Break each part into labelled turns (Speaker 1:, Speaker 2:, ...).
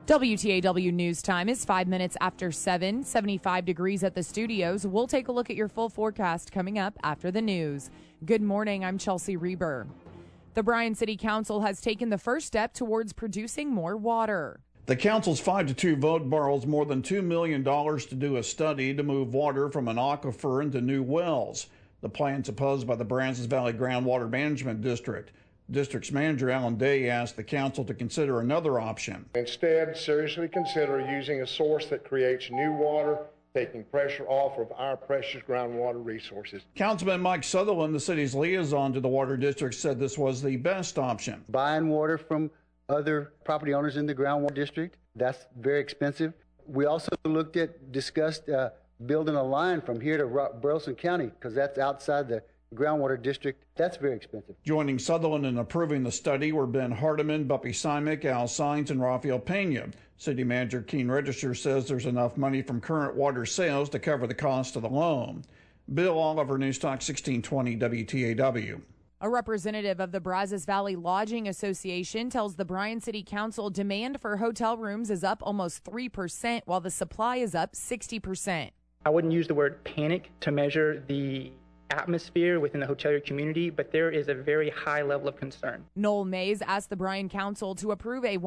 Speaker 1: WTAW News Time is 5 minutes after 7, 75 degrees at the studios. We'll take a look at your full forecast coming up after the news. Good morning, I'm Chelsea Reber. The Bryan City Council has taken the first step towards producing more water.
Speaker 2: The council's 5-2 vote borrows more than $2 million to do a study to move water from an aquifer into new wells. The plan's opposed by the Brazos Valley Groundwater Management District. District's manager, Alan Day, asked the council to consider another option.
Speaker 3: Instead, seriously consider using a source that creates new water, taking pressure off of our precious groundwater resources.
Speaker 2: Councilman Mike Sutherland, the city's liaison to the water district, said this was the best option.
Speaker 4: Buying water from other property owners in the groundwater district, that's very expensive. We also discussed building a line from here to Burleson County, because that's outside the groundwater district. That's very expensive.
Speaker 2: Joining Sutherland in approving the study were Ben Hardiman, Buppy Simic, Al Sines, and Rafael Pena. City Manager Keene Register says there's enough money from current water sales to cover the cost of the loan. Bill Oliver, News Talk 1620 WTAW.
Speaker 1: A representative of the Brazos Valley Lodging Association tells the Bryan City Council demand for hotel rooms is up almost 3%, while the supply is up 60%.
Speaker 5: I wouldn't use the word panic to measure the atmosphere within the hotelier community, but there is a very high level of concern.
Speaker 1: Noel Mays asked the Bryan Council to approve a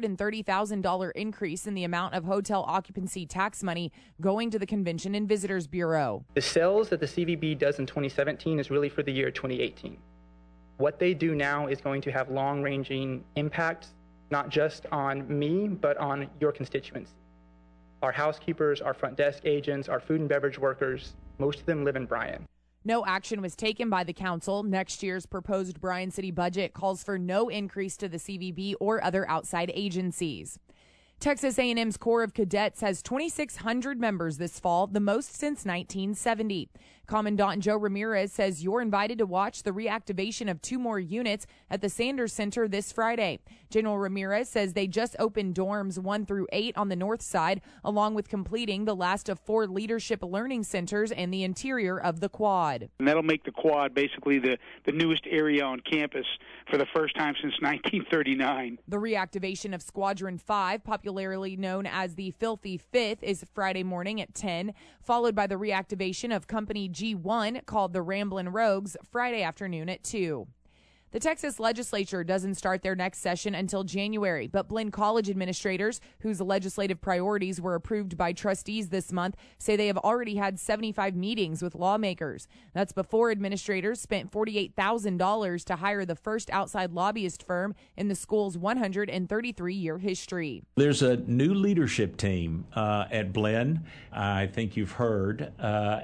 Speaker 1: $130,000 increase in the amount of hotel occupancy tax money going to the Convention and Visitors Bureau.
Speaker 5: The sales that the CVB does in 2017 is really for the year 2018. What they do now is going to have long-ranging impacts, not just on me, but on your constituents. Our housekeepers, our front desk agents, our food and beverage workers, most of them live in Bryan.
Speaker 1: No action was taken by the council. Next year's proposed Bryan City budget calls for no increase to the CVB or other outside agencies. Texas A&M's Corps of Cadets has 2,600 members this fall, the most since 1970. Commandant Joe Ramirez says you're invited to watch the reactivation of 2 more units at the Sanders Center this Friday. General Ramirez says they just opened dorms 1 through 8 on the north side, along with completing the last of 4 leadership learning centers in the interior of the quad.
Speaker 6: And that'll make the quad basically the newest area on campus for the first time since 1939.
Speaker 1: The reactivation of Squadron 5, popularly known as the Filthy Fifth, is Friday morning at 10, followed by the reactivation of Company G1, called the Ramblin' Rogues, Friday afternoon at 2. The Texas legislature doesn't start their next session until January, but Blinn College administrators, whose legislative priorities were approved by trustees this month, say they have already had 75 meetings with lawmakers. That's before administrators spent $48,000 to hire the first outside lobbyist firm in the school's 133-year history.
Speaker 7: There's a new leadership team at Blinn, I think you've heard,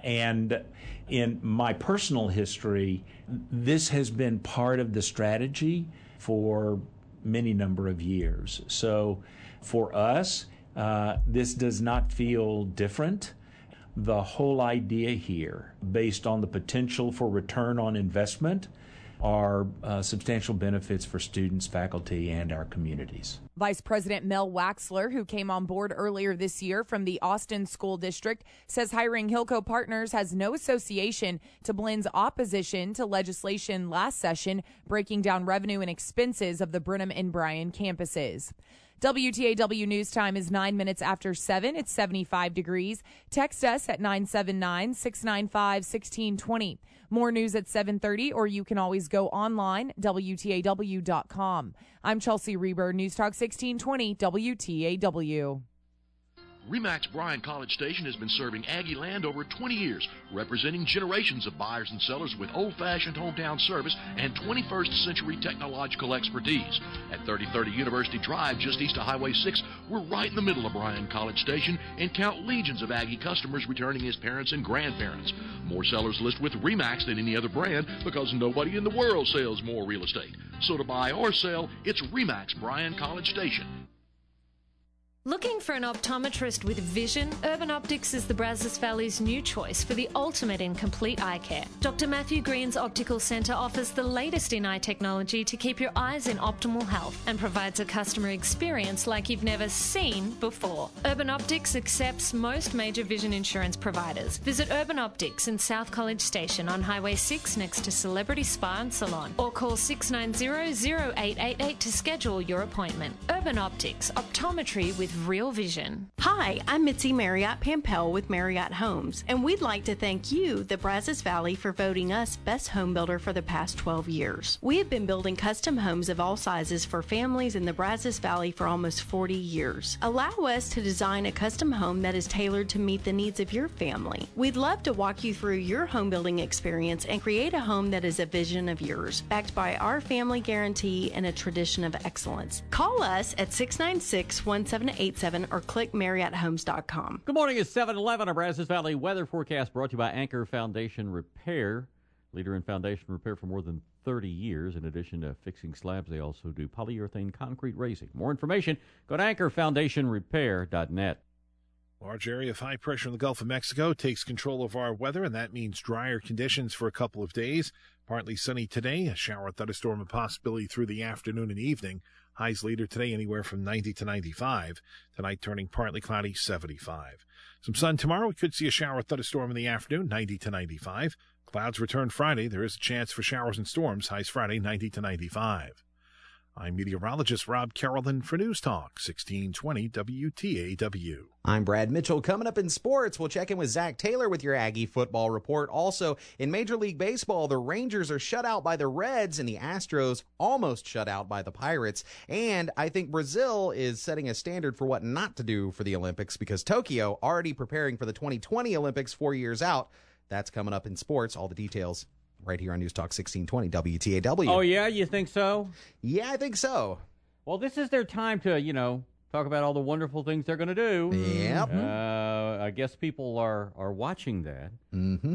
Speaker 7: and in my personal history, this has been part of the strategy for many number of years. So for us, this does not feel different. The whole idea here, based on the potential for return on investment, are substantial benefits for students, faculty, and our communities.
Speaker 1: Vice President Mel Waxler, who came on board earlier this year from the Austin School District, says hiring Hilco Partners has no association to Blinn's opposition to legislation last session breaking down revenue and expenses of the Brenham and Bryan campuses. WTAW News Time is 9 minutes after 7. It's 75 degrees. Text us at 979-695-1620. More news at 7:30, or you can always go online, WTAW.com. I'm Chelsea Reber, News Talk 1620 WTAW.
Speaker 8: RE/MAX Bryan College Station has been serving Aggie land over 20 years, representing generations of buyers and sellers with old-fashioned hometown service and 21st century technological expertise. At 3030 University Drive, just east of Highway 6, we're right in the middle of Bryan College Station and count legions of Aggie customers returning as parents and grandparents. More sellers list with RE/MAX than any other brand because nobody in the world sells more real estate. So to buy or sell, it's RE/MAX Bryan College Station.
Speaker 9: Looking for an optometrist with vision? Urban Optics is the Brazos Valley's new choice for the ultimate in complete eye care. Dr. Matthew Green's Optical Centre offers the latest in eye technology to keep your eyes in optimal health and provides a customer experience like you've never seen before. Urban Optics accepts most major vision insurance providers. Visit Urban Optics in South College Station on Highway 6 next to Celebrity Spa and Salon, or call 690-0888 to schedule your appointment. Urban Optics, optometry with real vision.
Speaker 10: Hi, I'm Mitzi Marriott Pampel with Marriott Homes, and we'd like to thank you, the Brazos Valley, for voting us Best Home Builder for the past 12 years. We have been building custom homes of all sizes for families in the Brazos Valley for almost 40 years. Allow us to design a custom home that is tailored to meet the needs of your family. We'd love to walk you through your home building experience and create a home that is a vision of yours, backed by our family guarantee and a tradition of excellence. Call us at 696-1787 or click MarriottHomes.com.
Speaker 11: Good morning. It's 7:11. Our Brazos Valley weather forecast brought to you by Anchor Foundation Repair. Leader in foundation repair for more than 30 years. In addition to fixing slabs, they also do polyurethane concrete raising. More information, go to anchorfoundationrepair.net.
Speaker 12: Large area of high pressure in the Gulf of Mexico takes control of our weather, and that means drier conditions for a couple of days. Partly sunny today, a shower, thunderstorm, and possibility through the afternoon and evening. Highs later today anywhere from 90 to 95. Tonight turning partly cloudy, 75. Some sun tomorrow. We could see a shower, thunderstorm in the afternoon, 90 to 95. Clouds return Friday. There is a chance for showers and storms. Highs Friday, 90 to 95. I'm meteorologist Rob Carrollton for News Talk 1620 WTAW.
Speaker 13: I'm Brad Mitchell. Coming up in sports, we'll check in with Zach Taylor with your Aggie football report. Also, in Major League Baseball, the Rangers are shut out by the Reds and the Astros almost shut out by the Pirates. And I think Brazil is setting a standard for what not to do for the Olympics because Tokyo already preparing for the 2020 Olympics 4 years out. That's coming up in sports. All the details right here on News Talk 1620 WTAW.
Speaker 11: Oh, yeah? You think so?
Speaker 13: Yeah, I think so.
Speaker 11: Well, this is their time to, talk about all the wonderful things they're going to do.
Speaker 13: Yep.
Speaker 11: I guess people are watching that.
Speaker 13: Mm-hmm.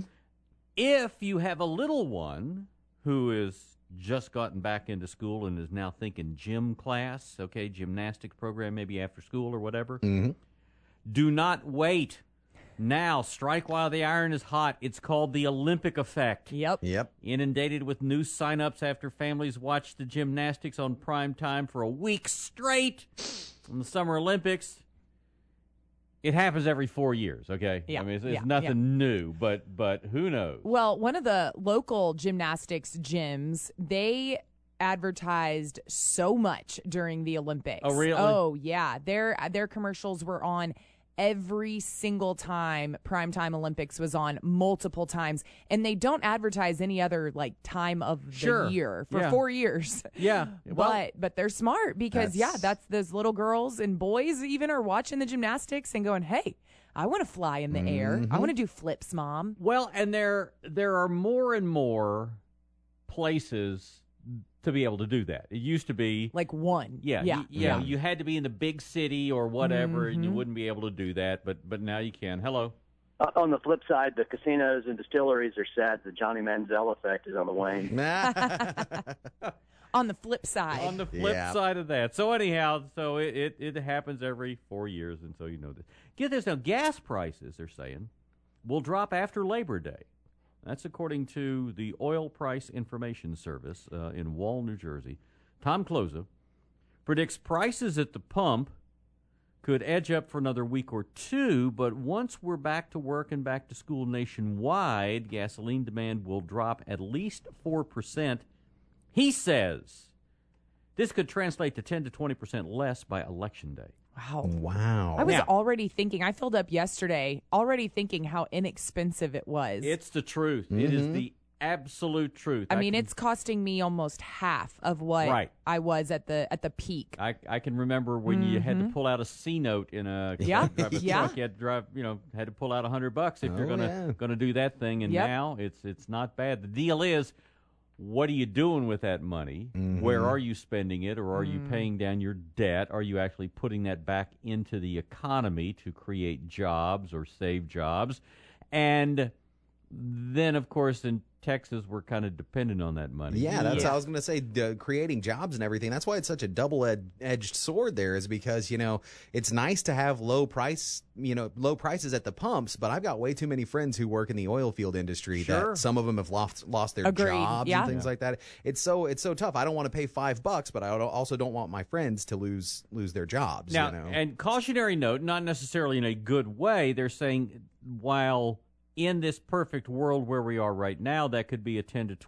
Speaker 11: If you have a little one who is just gotten back into school and is now thinking gym class, okay, gymnastics program maybe after school or whatever, do not wait. Now, strike while the iron is hot. It's called the Olympic effect.
Speaker 1: Yep.
Speaker 11: Inundated with new sign-ups after families watch the gymnastics on prime time for a week straight in the Summer Olympics. It happens every 4 years, okay?
Speaker 1: Yeah.
Speaker 11: I mean, it's nothing new, but who knows?
Speaker 1: Well, one of the local gymnastics gyms, they advertised so much during the Olympics.
Speaker 11: Oh, really?
Speaker 1: Oh, yeah. Their commercials were on every single time Primetime Olympics was on, multiple times, and they don't advertise any other time of the year for 4 years.
Speaker 11: Yeah,
Speaker 1: but they're smart because that's those little girls and boys even are watching the gymnastics and going, "Hey, I want to fly in the air. I want to do flips, Mom."
Speaker 11: Well, and there are more and more places to be able to do that. It used to be
Speaker 1: one.
Speaker 11: Yeah. You had to be in the big city or whatever, and you wouldn't be able to do that. But now you can. Hello.
Speaker 14: On the flip side, the casinos and distilleries are sad. The Johnny Manziel effect is on the wane.
Speaker 1: On the flip side.
Speaker 11: On the flip side of that. So anyhow, it happens every 4 years, and so you know this. Get this now. Gas prices, they're saying, will drop after Labor Day. That's according to the Oil Price Information Service in Wall, New Jersey. Tom Closa predicts prices at the pump could edge up for another week or two, but once we're back to work and back to school nationwide, gasoline demand will drop at least 4%. He says this could translate to 10 to 20% less by Election Day.
Speaker 13: Wow.
Speaker 1: I was already thinking, I filled up yesterday, already thinking how inexpensive it was.
Speaker 11: It's the truth. It is the absolute truth.
Speaker 1: I mean, it's costing me almost half of what I was at the peak.
Speaker 11: I can remember when you had to pull out a C note in a truck. You had to drive, had to pull out $100 if you're gonna do that thing. And now it's not bad. The deal is, what are you doing with that money? Where are you spending it, or are you paying down your debt? Are you actually putting that back into the economy to create jobs or save jobs? And then, of course, in Texas were kind of dependent on that money.
Speaker 13: Yeah, that's what I was going to say, creating jobs and everything. That's why it's such a double-edged sword there, is because, it's nice to have low prices at the pumps, but I've got way too many friends who work in the oil field industry that some of them have lost their jobs and things like that. It's so tough. I don't want to pay $5, but I also don't want my friends to lose their jobs.
Speaker 11: Now, and cautionary note, not necessarily in a good way, they're saying while in this perfect world where we are right now, that could be a 10 to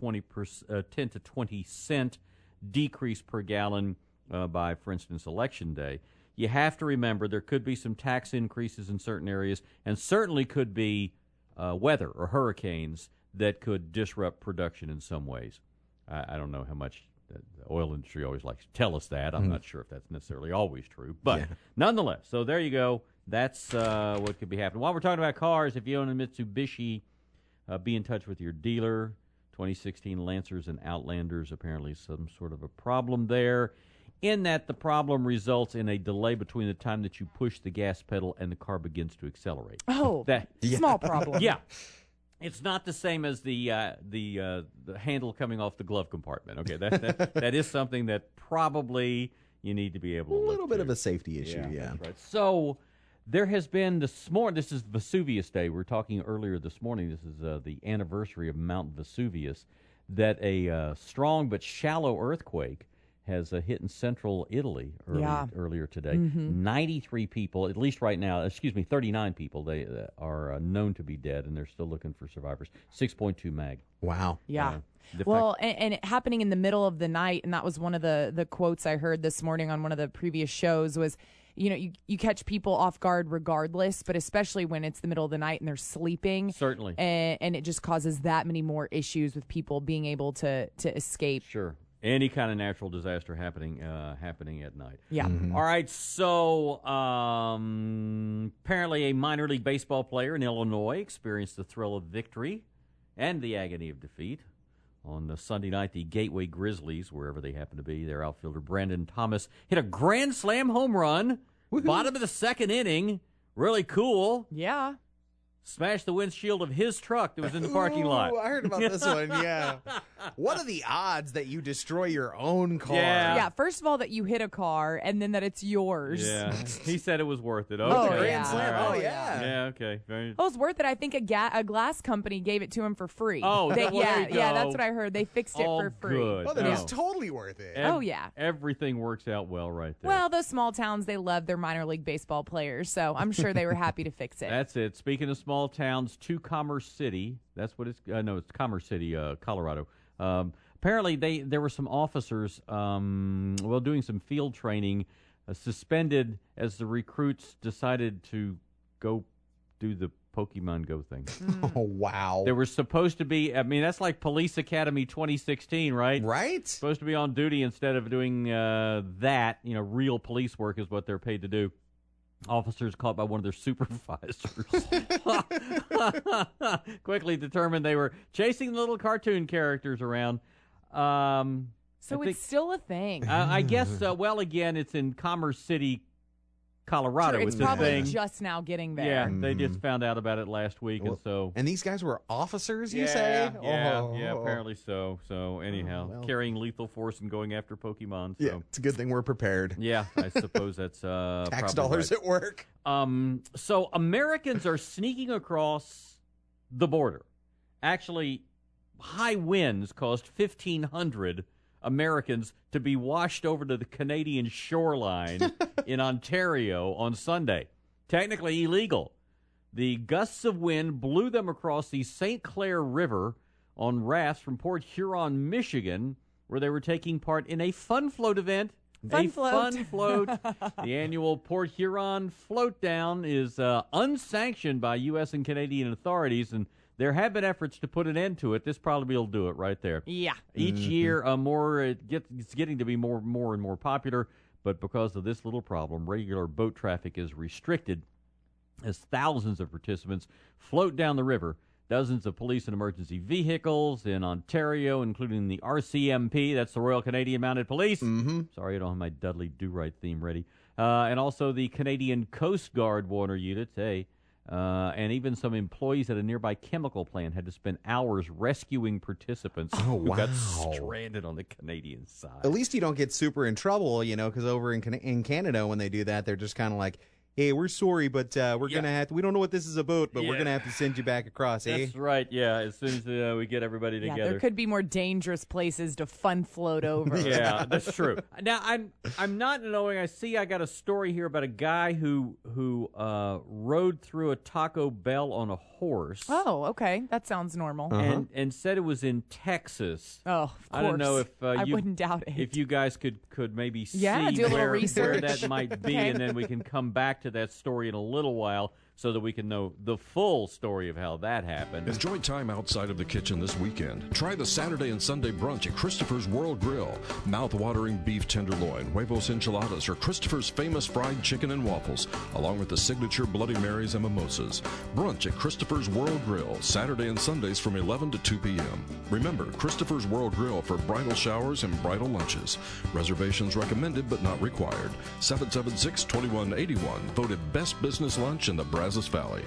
Speaker 11: 20 cent decrease per gallon by, for instance, Election Day. You have to remember there could be some tax increases in certain areas, and certainly could be weather or hurricanes that could disrupt production in some ways. I don't know how much the oil industry always likes to tell us that. I'm not sure if that's necessarily always true, but nonetheless. So there you go. That's what could be happening. While we're talking about cars, if you own a Mitsubishi, be in touch with your dealer. 2016 Lancers and Outlanders, apparently some sort of a problem there, in that the problem results in a delay between the time that you push the gas pedal and the car begins to accelerate.
Speaker 1: Oh, small problem.
Speaker 11: Yeah. It's not the same as the handle coming off the glove compartment. Okay, that is something that probably you need to be able to
Speaker 13: a little bit of a safety issue,
Speaker 11: That's right. So there has been this morning. This is Vesuvius Day. We were talking earlier this morning. This is the anniversary of Mount Vesuvius. That a strong but shallow earthquake has hit in central Italy earlier today. 93 people, at least right now, 39 people, they are known to be dead, and they're still looking for survivors. 6.2 mag.
Speaker 13: Wow.
Speaker 1: Yeah. Well, and it happening in the middle of the night, and that was one of the quotes I heard this morning on one of the previous shows was, you catch people off guard regardless, but especially when it's the middle of the night and they're sleeping.
Speaker 11: Certainly.
Speaker 1: And it just causes that many more issues with people being able to escape.
Speaker 11: Sure. Any kind of natural disaster happening at night.
Speaker 1: Yeah.
Speaker 11: All right. So apparently a minor league baseball player in Illinois experienced the thrill of victory and the agony of defeat. On Sunday night, the Gateway Grizzlies, wherever they happen to be, their outfielder Brandon Thomas hit a grand slam home run, bottom of the second inning. Really cool.
Speaker 1: Yeah.
Speaker 11: Smashed the windshield of his truck that was in the parking lot.
Speaker 13: I heard about this one, yeah. What are the odds that you destroy your own car?
Speaker 1: Yeah, first of all, that you hit a car, and then that it's yours.
Speaker 11: Yeah, he said it was worth it. Okay.
Speaker 13: Grand slam.
Speaker 11: Right.
Speaker 13: Oh, yeah.
Speaker 11: Yeah, okay.
Speaker 1: Well, it was worth it. I think a glass company gave it to him for free.
Speaker 11: Oh, there you go.
Speaker 1: Yeah, that's what I heard. They fixed it for free.
Speaker 11: Good.
Speaker 13: Oh, then it's totally worth it.
Speaker 11: Everything works out well right there.
Speaker 1: Well, those small towns, they love their minor league baseball players, so I'm sure they were happy to fix it.
Speaker 11: That's it. Speaking of small towns, to Commerce City. That's what it's. No, it's Commerce City, Colorado. Apparently, there were some officers, doing some field training, suspended as the recruits decided to go do the Pokemon Go thing.
Speaker 13: Oh, wow.
Speaker 11: They were supposed to be. I mean, that's like Police Academy 2016, right?
Speaker 13: Right.
Speaker 11: Supposed to be on duty instead of doing that. Real police work is what they're paid to do. Officers caught by one of their supervisors quickly determined they were chasing little cartoon characters around.
Speaker 1: So it's still a thing.
Speaker 11: I guess, again, it's in Commerce City, Colorado.
Speaker 1: Sure, it's probably just now getting there.
Speaker 11: Yeah, they just found out about it last week,
Speaker 13: and these guys were officers, you say?
Speaker 11: Yeah, apparently so. So anyhow, carrying lethal force and going after Pokemon. So.
Speaker 13: Yeah, it's a good thing we're prepared.
Speaker 11: Yeah, I suppose that's
Speaker 13: tax dollars
Speaker 11: right.
Speaker 13: at work.
Speaker 11: So Americans are sneaking across the border. Actually, high winds caused 1,500 Americans to be washed over to the Canadian shoreline in Ontario on Sunday. Technically illegal. The gusts of wind blew them across the St. Clair River on rafts from Port Huron, Michigan, where they were taking part in a fun float event.
Speaker 1: Fun float.
Speaker 11: The annual Port Huron Float Down is unsanctioned by U.S. and Canadian authorities, and there have been efforts to put an end to it. This probably will do it right there.
Speaker 1: Yeah.
Speaker 11: Each year, it's getting to be more and more popular, but because of this little problem, regular boat traffic is restricted as thousands of participants float down the river. Dozens of police and emergency vehicles in Ontario, including the RCMP, that's the Royal Canadian Mounted Police.
Speaker 13: Mm-hmm.
Speaker 11: Sorry, I don't have my Dudley Do-Right theme ready. And also the Canadian Coast Guard water units, And even some employees at a nearby chemical plant had to spend hours rescuing participants who got stranded on the Canadian side.
Speaker 13: At least you don't get super in trouble, because over in Canada, when they do that, they're just kind of like, hey, we're sorry, but we're going to have to, we don't know what this is about, but we're going to have to send you back across,
Speaker 11: That's right, yeah, as soon as we get everybody together.
Speaker 1: There could be more dangerous places to fun float over.
Speaker 11: Yeah, that's true. Now, I'm not knowing, I got a story here about a guy who rode through a Taco Bell on a horse.
Speaker 1: Oh, okay. That sounds normal.
Speaker 11: And said it was in Texas.
Speaker 1: Oh, of course.
Speaker 11: I don't know if
Speaker 1: I wouldn't doubt it.
Speaker 11: If you guys could maybe see
Speaker 1: do a little
Speaker 11: where
Speaker 1: research.
Speaker 11: that might be, and then we can come back to that story in a little while so that we can know the full story of how that happened.
Speaker 15: Enjoy time outside of the kitchen this weekend. Try the Saturday and Sunday brunch at Christopher's World Grill. Mouth-watering beef tenderloin, huevos enchiladas, or Christopher's famous fried chicken and waffles, along with the signature Bloody Marys and mimosas. Brunch at Christopher's World Grill, Saturday and Sundays from 11 to 2 p.m. Remember, Christopher's World Grill for bridal showers and bridal lunches. Reservations recommended but not required. 776-2181, voted best business lunch in the Brazos Valley.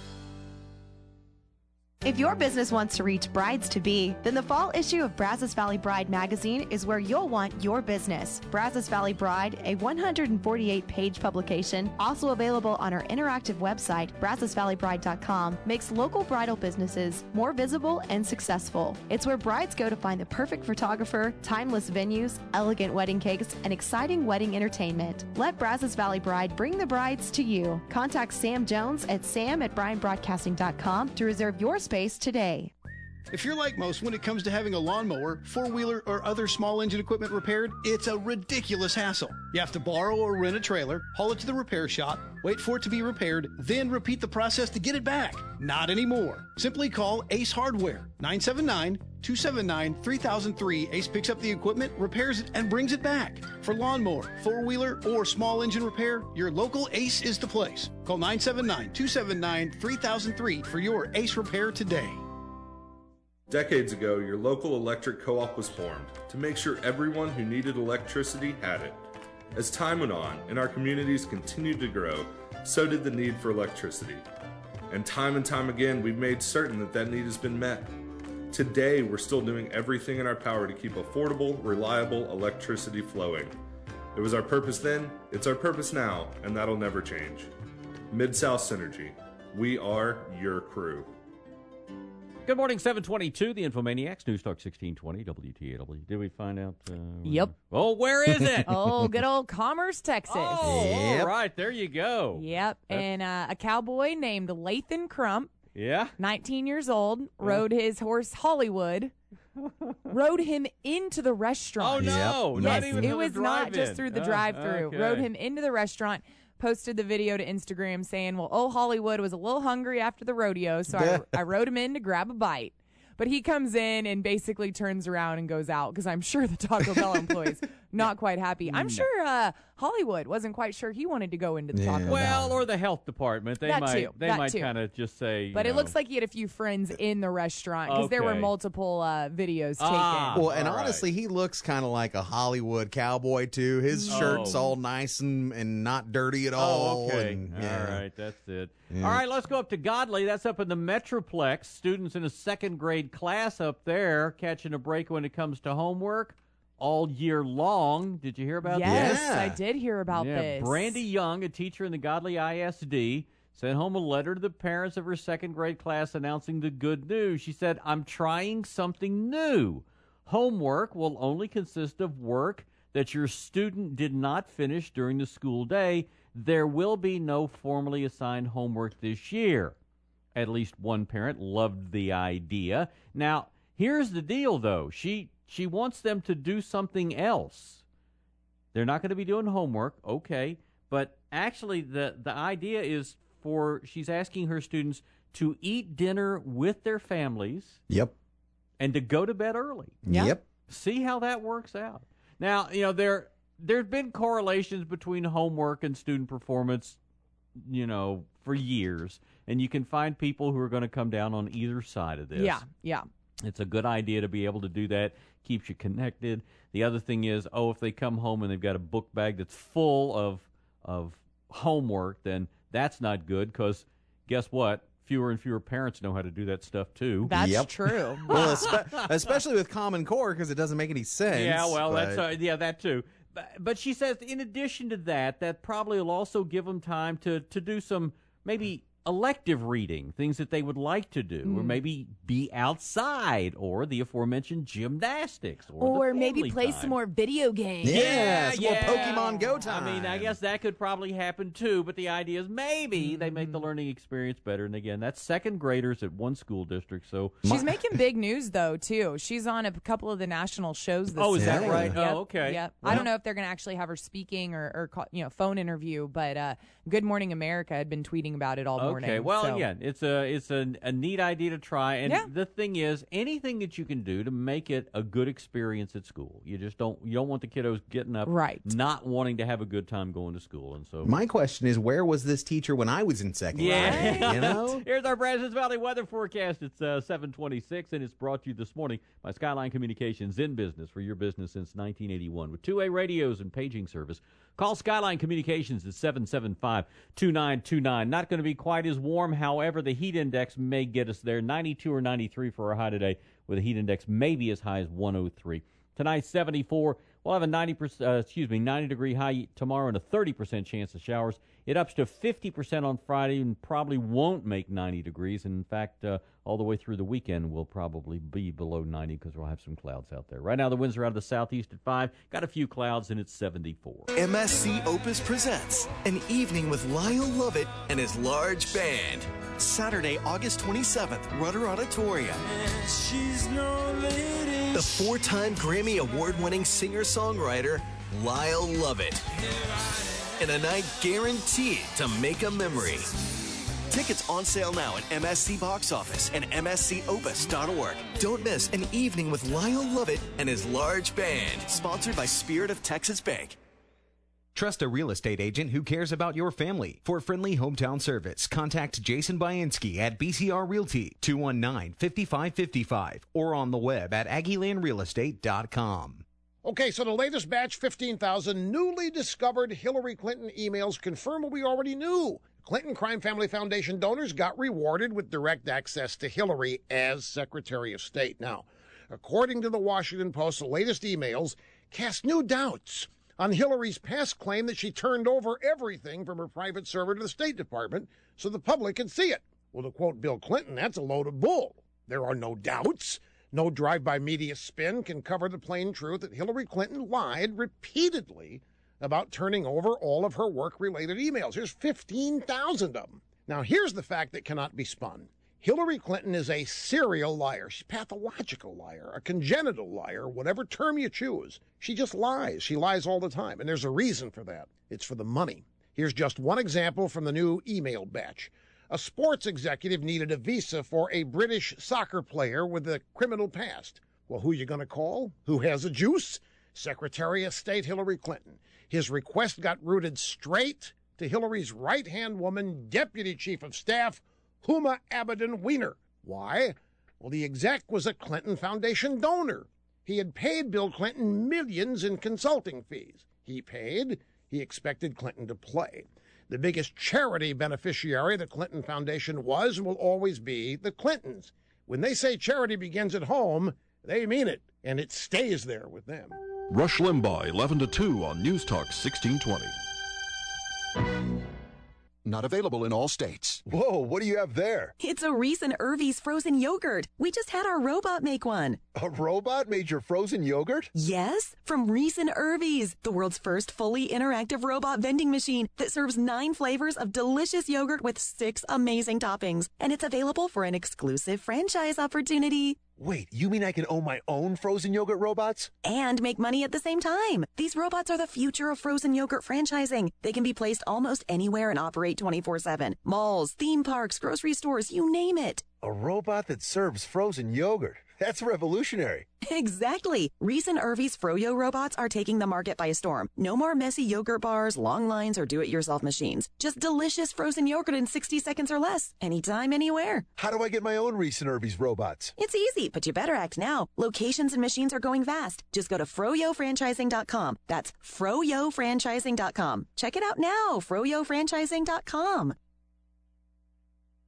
Speaker 16: If your business wants to reach brides-to-be, then the fall issue of Brazos Valley Bride magazine is where you'll want your business. Brazos Valley Bride, a 148-page publication, also available on our interactive website, brazosvalleybride.com, makes local bridal businesses more visible and successful. It's where brides go to find the perfect photographer, timeless venues, elegant wedding cakes, and exciting wedding entertainment. Let Brazos Valley Bride bring the brides to you. Contact Sam Jones at sam@bryantbroadcasting.com to reserve your space today.
Speaker 17: If you're like most when it comes to having a lawnmower, four-wheeler, or other small engine equipment repaired, it's a ridiculous hassle. You have to borrow or rent a trailer, haul it to the repair shop, wait for it to be repaired, then repeat the process to get it back. Not anymore. Simply call Ace Hardware, 979-279-3003. Ace picks up the equipment, repairs it, and brings it back. For lawnmower, four-wheeler, or small engine repair, your local Ace is the place. Call 979-279-3003 for your Ace repair today.
Speaker 18: Decades ago, your local electric co-op was formed to make sure everyone who needed electricity had it. As time went on and our communities continued to grow, so did the need for electricity. And time again, we've made certain that need has been met. Today, we're still doing everything in our power to keep affordable, reliable electricity flowing. It was our purpose then, it's our purpose now, and that'll never change. Mid-South Synergy. We are your crew.
Speaker 11: Good morning, 722, the Infomaniacs, News Talk 1620, WTAW. Did we find out?
Speaker 1: Yep.
Speaker 11: Oh, where is it?
Speaker 1: Oh, good old Commerce, Texas.
Speaker 11: Oh,
Speaker 13: Yep.
Speaker 11: all right, there you go.
Speaker 1: Yep. And a cowboy named Lathan Crump, 19 years old, rode his horse Hollywood, rode him into the restaurant.
Speaker 11: Oh, no.
Speaker 1: Yes,
Speaker 11: Not even
Speaker 1: it
Speaker 11: through
Speaker 1: was
Speaker 11: the
Speaker 1: not just
Speaker 11: drive-in.
Speaker 1: through the drive-through.
Speaker 11: Okay.
Speaker 1: Rode him into the restaurant. Posted the video to Instagram saying, well, Hollywood was a little hungry after the rodeo, so I rode him in to grab a bite. But he comes in and basically turns around and goes out because I'm sure the Taco Bell employees not quite happy. I'm sure Hollywood wasn't quite sure he wanted to go into the Taco Bell.
Speaker 11: Well, or the health department. They
Speaker 1: That
Speaker 11: might
Speaker 1: too.
Speaker 11: they
Speaker 1: That
Speaker 11: might
Speaker 1: too.
Speaker 11: kind of just say,
Speaker 1: But it looks like he had a few friends in the restaurant because there were
Speaker 11: Okay.
Speaker 1: multiple videos taken.
Speaker 13: Well, and honestly, he looks kind of like a Hollywood cowboy, too. His shirt's all nice and not dirty at all.
Speaker 11: okay.
Speaker 13: And,
Speaker 11: All right, that's it.
Speaker 13: Yeah.
Speaker 11: All right, let's go up to Godley. That's up in the Metroplex. Students in a second grade class up there catching a break when it comes to homework all year long. Did you hear about this?
Speaker 1: Yes, I did hear about this.
Speaker 11: Brandy Young, a teacher in the Godley ISD, sent home a letter to the parents of her second grade class announcing the good news. She said, I'm trying something new. Homework will only consist of work that your student did not finish during the school day. There will be no formally assigned homework this year. At least one parent loved the idea. Now, here's the deal, though. She wants them to do something else. They're not going to be doing homework, okay, but actually the idea is she's asking her students to eat dinner with their families.
Speaker 13: Yep.
Speaker 11: And to go to bed early.
Speaker 13: Yep.
Speaker 11: See how that works out. Now, there's been correlations between homework and student performance, for years, and you can find people who are going to come down on either side of this.
Speaker 1: Yeah.
Speaker 11: It's a good idea to be able to do that. Keeps you connected. The other thing is, if they come home and they've got a book bag that's full of homework, then that's not good because guess what? Fewer and fewer parents know how to do that stuff, too.
Speaker 1: That's true.
Speaker 13: Well, especially with Common Core, because it doesn't make any sense.
Speaker 11: Yeah, well,
Speaker 13: but...
Speaker 11: that's that too. But she says, in addition to that probably will also give them time to do some maybe elective reading, things that they would like to do, or maybe be outside, or the aforementioned gymnastics,
Speaker 1: or maybe play
Speaker 11: time.
Speaker 1: some more video games.
Speaker 13: More Pokemon Go time.
Speaker 11: I mean, I guess that could probably happen too, but the idea is maybe they make the learning experience better. And again, that's second graders at one school district. So
Speaker 1: she's making big news though too. She's on a couple of the national shows this
Speaker 11: is that
Speaker 1: season.
Speaker 11: right?
Speaker 1: Yep.
Speaker 11: Oh, okay.
Speaker 1: Yep.
Speaker 11: Well,
Speaker 1: I don't know if they're going to actually have her speaking or phone interview, but Good Morning America had been tweeting about it all morning.
Speaker 11: Okay, well,
Speaker 1: so.
Speaker 11: again, it's a neat idea to try, and the thing is, anything that you can do to make it a good experience at school. You just don't want the kiddos getting up, not wanting to have a good time going to school, and so.
Speaker 13: My question is, where was this teacher when I was in second grade? You know?
Speaker 11: Here's our Brazos Valley weather forecast. It's 7:26, and it's brought to you this morning by Skyline Communications, in business for your business since 1981 with two-way radios and paging service. Call Skyline Communications at 775-2929. Not going to be quite as warm. However, the heat index may get us there. 92 or 93 for our high today, with a heat index maybe as high as 103. Tonight, 74. We'll have a 90-degree high tomorrow and a 30% chance of showers. It ups to 50% on Friday and probably won't make 90 degrees. And in fact, all the way through the weekend, we'll probably be below 90 because we'll have some clouds out there. Right now, the winds are out of the southeast at 5. Got a few clouds, and it's 74.
Speaker 19: MSC Opus presents An Evening with Lyle Lovett and his large band. Saturday, August 27th, Rudder Auditorium. The 4-time Grammy Award-winning singer-songwriter, Lyle Lovett. And a night guaranteed to make a memory. Tickets on sale now at MSC Box Office and MSCOpus.org. Don't miss An Evening with Lyle Lovett and his large band. Sponsored by Spirit of Texas Bank.
Speaker 20: Trust a real estate agent who cares about your family. For friendly hometown service, contact Jason Bainski at BCR Realty, 219-5555, or on the web at AggielandRealEstate.com.
Speaker 21: Okay, so the latest batch, 15,000 newly discovered Hillary Clinton emails confirm what we already knew. Clinton Crime Family Foundation donors got rewarded with direct access to Hillary as Secretary of State. Now, according to the Washington Post, the latest emails cast new doubts on Hillary's past claim that she turned over everything from her private server to the State Department so the public could see it. Well, to quote Bill Clinton, that's a load of bull. There are no doubts. No drive-by media spin can cover the plain truth that Hillary Clinton lied repeatedly about turning over all of her work-related emails. Here's 15,000 of them. Now, here's the fact that cannot be spun. Hillary Clinton is a serial liar. She's a pathological liar, a congenital liar, whatever term you choose. She just lies. She lies all the time, and there's a reason for that. It's for the money. Here's just one example from the new email batch. A sports executive needed a visa for a British soccer player with a criminal past. Well, who are you going to call? Who has the juice? Secretary of State Hillary Clinton. His request got routed straight to Hillary's right-hand woman, Deputy Chief of Staff, Huma Abedin-Wiener. Why? Well, the exec was a Clinton Foundation donor. He had paid Bill Clinton millions in consulting fees. He paid. He expected Clinton to play. The biggest charity beneficiary the Clinton Foundation was and will always be the Clintons. When they say charity begins at home, they mean it, and it stays there with them.
Speaker 15: Rush Limbaugh, 11 to 2 on News Talk 1620.
Speaker 22: Not available in all states. Whoa, what do you have there?
Speaker 23: It's a Reese and Irvy's frozen yogurt. We just had our robot make one.
Speaker 22: A robot made your frozen yogurt?
Speaker 23: Yes, from Reese and Irvy's, the world's first fully interactive robot vending machine that serves 9 flavors of delicious yogurt with 6 amazing toppings. And it's available for an exclusive franchise opportunity.
Speaker 22: Wait, you mean I can own my own frozen yogurt robots?
Speaker 23: And make money at the same time. These robots are the future of frozen yogurt franchising. They can be placed almost anywhere and operate 24/7. Malls, theme parks, grocery stores, you name it.
Speaker 22: A robot that serves frozen yogurt. That's revolutionary.
Speaker 23: Exactly. Reese and Irvy's Froyo robots are taking the market by storm. No more messy yogurt bars, long lines, or do-it-yourself machines. Just delicious frozen yogurt in 60 seconds or less. Anytime, anywhere.
Speaker 22: How do I get my own Reese and Irvy's robots?
Speaker 23: It's easy, but you better act now. Locations and machines are going fast. Just go to froyofranchising.com. That's froyofranchising.com. Check it out now, froyofranchising.com.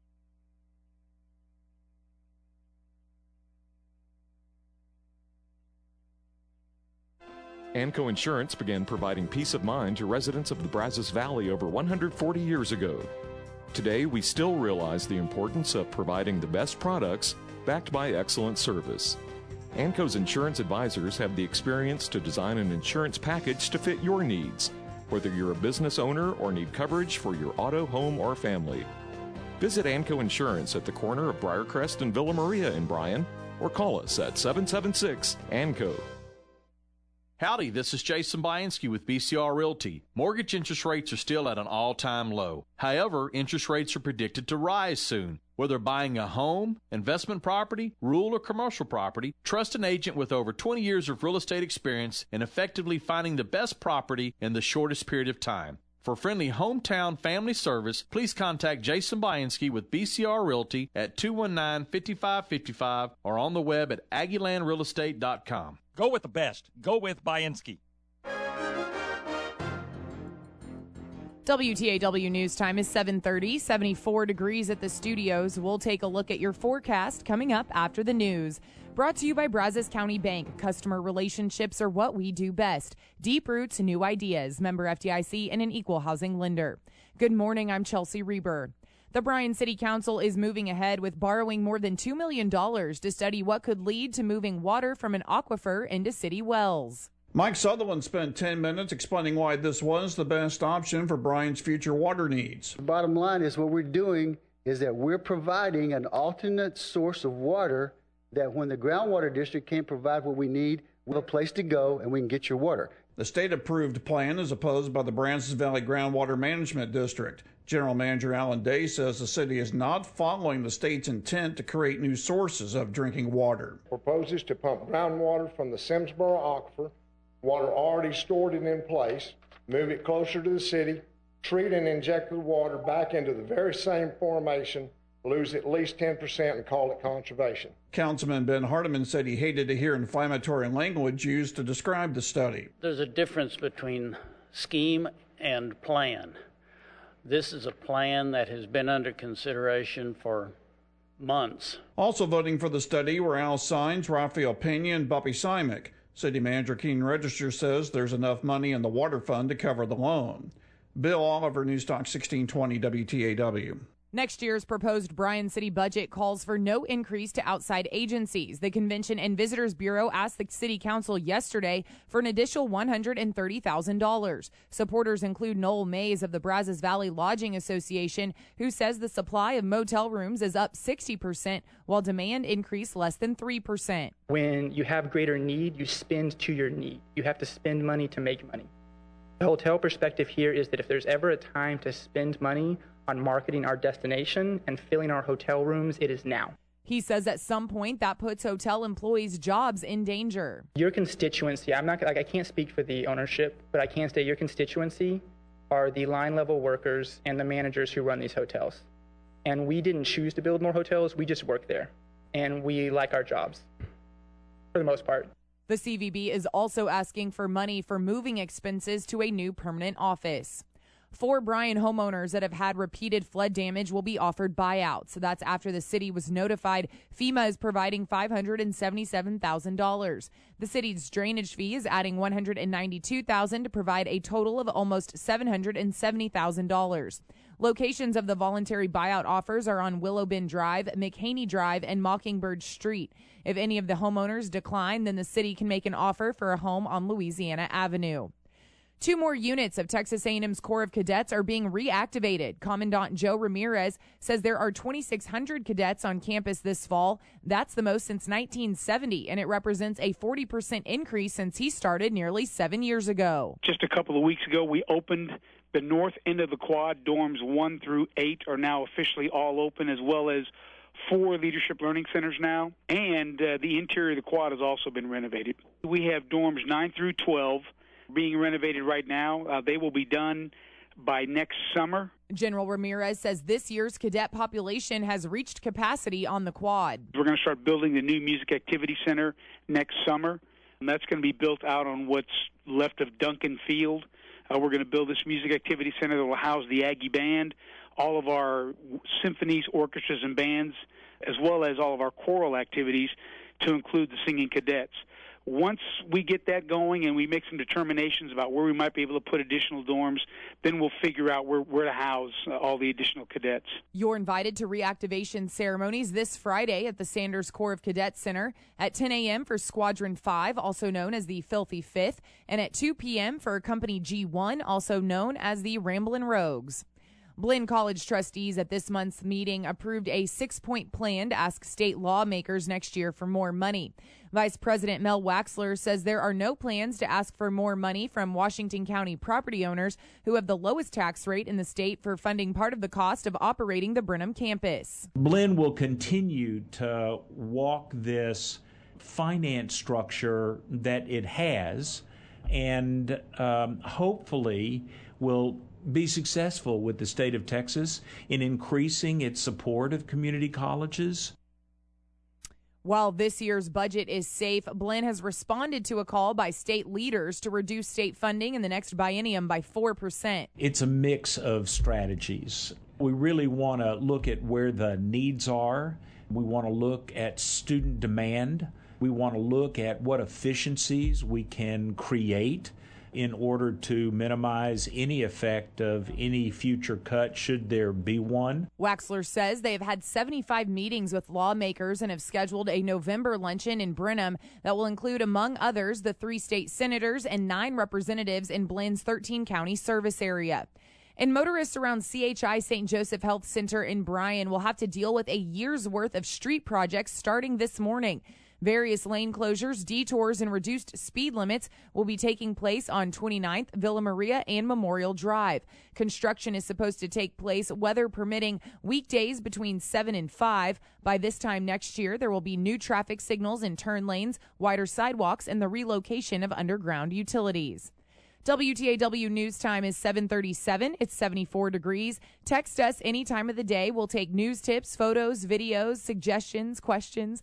Speaker 15: Anco Insurance began providing peace of mind to residents of the Brazos Valley over 140 years ago. Today, we still realize the importance of providing the best products backed by excellent service. Anco's insurance advisors have the experience to design an insurance package to fit your needs, whether you're a business owner or need coverage for your auto, home, or family. Visit Anco Insurance at the corner of Briarcrest and Villa Maria in Bryan, or call us at 776-ANCO.
Speaker 2: Howdy, this is Jason Bianski with BCR Realty. Mortgage interest rates are still at an all-time low. However, interest rates are predicted to rise soon. Whether buying a home, investment property, rural or commercial property, trust an agent with over 20 years of real estate experience in effectively finding the best property in the shortest period of time. For friendly hometown family service, please contact Jason Bianski with BCR Realty at 219-5555 or on the web at AggieLandRealEstate.com.
Speaker 3: Go with the best. Go with Bianski.
Speaker 1: WTAW News Time is 7:30, 74 degrees at the studios. We'll take a look at your forecast coming up after the news. Brought to you by Brazos County Bank. Customer relationships are what we do best. Deep roots, new ideas. Member FDIC and an equal housing lender. Good morning, I'm Chelsea Reber. The Bryan City Council is moving ahead with borrowing more than $2 million to study what could lead to moving water from an aquifer into city wells.
Speaker 4: Mike Sutherland spent 10 minutes explaining why this was the best option for Bryan's future water needs.
Speaker 24: The bottom line is what we're doing is that we're providing an alternate source of water that when the groundwater district can't provide what we need, we have a place to go and we can get your water.
Speaker 4: The state-approved plan is opposed by the Brazos Valley Groundwater Management District. General Manager Alan Day says the city is not following the state's intent to create new sources of drinking water.
Speaker 25: Proposes to pump groundwater from the Simsboro aquifer, water already stored and in place, move it closer to the city, treat and inject the water back into the very same formation, lose at least 10% and call it conservation.
Speaker 4: Councilman Ben Hardiman said he hated to hear inflammatory language used to describe the study.
Speaker 26: There's a difference between scheme and plan. This is a plan that has been under consideration for months.
Speaker 4: Also voting for the study were Al Sines, Raphael Pena, and Buppy Simic. City Manager Keene Register says there's enough money in the water fund to cover the loan. Bill Oliver, News Talk 1620 WTAW.
Speaker 1: Next year's proposed Bryan City budget calls for no increase to outside agencies. The Convention and Visitors Bureau asked the City Council yesterday for an additional $130,000. Supporters include Noel Mays of the Brazos Valley Lodging Association, who says the supply of motel rooms is up 60%, while demand increased less than 3%.
Speaker 5: When you have greater need, you spend to your need. You have to spend money to make money. The hotel perspective here is that if there's ever a time to spend money on marketing our destination and filling our hotel rooms, it is now.
Speaker 1: He says at some point that puts hotel employees' jobs in danger.
Speaker 5: Your constituency, I can't speak for the ownership, but I can say your constituency are the line level workers and the managers who run these hotels. And we didn't choose to build more hotels, we just work there. And we like our jobs, for the most part.
Speaker 1: The CVB is also asking for money for moving expenses to a new permanent office. 4 Bryan homeowners that have had repeated flood damage will be offered buyouts. So that's after the city was notified FEMA is providing $577,000. The city's drainage fee is adding $192,000 to provide a total of almost $770,000. Locations of the voluntary buyout offers are on Willow Bend Drive, McHaney Drive, and Mockingbird Street. If any of the homeowners decline, then the city can make an offer for a home on Louisiana Avenue. 2 more units of Texas A&M's Corps of Cadets are being reactivated. Commandant Joe Ramirez says there are 2,600 cadets on campus this fall. That's the most since 1970, and it represents a 40% increase since he started nearly 7 years ago.
Speaker 6: Just a couple of weeks ago, we opened the north end of the quad. Dorms 1 through 8 are now officially all open, as well as 4 leadership learning centers now. And the interior of the quad has also been renovated. We have dorms 9 through 12 being renovated right now. They will be done by next summer.
Speaker 1: General Ramirez says this year's cadet population has reached capacity on the quad.
Speaker 6: We're going to start building the new Music Activity Center next summer, and that's going to be built out on what's left of Duncan Field. We're going to build this Music Activity Center that will house the Aggie Band, all of our symphonies, orchestras, and bands, as well as all of our choral activities to include the singing cadets. Once we get that going and we make some determinations about where we might be able to put additional dorms, then we'll figure out where to house all the additional cadets.
Speaker 1: You're invited to reactivation ceremonies this Friday at the Sanders Corps of Cadets Center at 10 a.m. for Squadron 5, also known as the Filthy Fifth, and at 2 p.m. for Company G1, also known as the Ramblin' Rogues. Blinn College trustees at this month's meeting approved a 6-point plan to ask state lawmakers next year for more money. Vice President Mel Waxler says there are no plans to ask for more money from Washington County property owners who have the lowest tax rate in the state for funding part of the cost of operating the Brenham campus.
Speaker 7: Blinn will continue to walk this finance structure that it has and hopefully will be successful with the state of Texas in increasing its support of community colleges.
Speaker 1: While this year's budget is safe, Blinn has responded to a call by state leaders to reduce state funding in the next biennium by 4%.
Speaker 7: It's a mix of strategies. We really want to look at where the needs are. We want to look at student demand. We want to look at what efficiencies we can create in order to minimize any effect of any future cut should there be one.
Speaker 1: Waxler says they have had 75 meetings with lawmakers and have scheduled a November luncheon in Brenham that will include, among others, the 3 state senators and 9 representatives in Blinn's 13-county service area. And motorists around CHI St. Joseph Health Center in Bryan will have to deal with a year's worth of street projects starting this morning. Various lane closures, detours, and reduced speed limits will be taking place on 29th, Villa Maria, and Memorial Drive. Construction is supposed to take place, weather permitting, weekdays between 7 and 5. By this time next year, there will be new traffic signals and turn lanes, wider sidewalks, and the relocation of underground utilities. WTAW News Time is 7:37. It's 74 degrees. Text us any time of the day. We'll take news tips, photos, videos, suggestions, questions.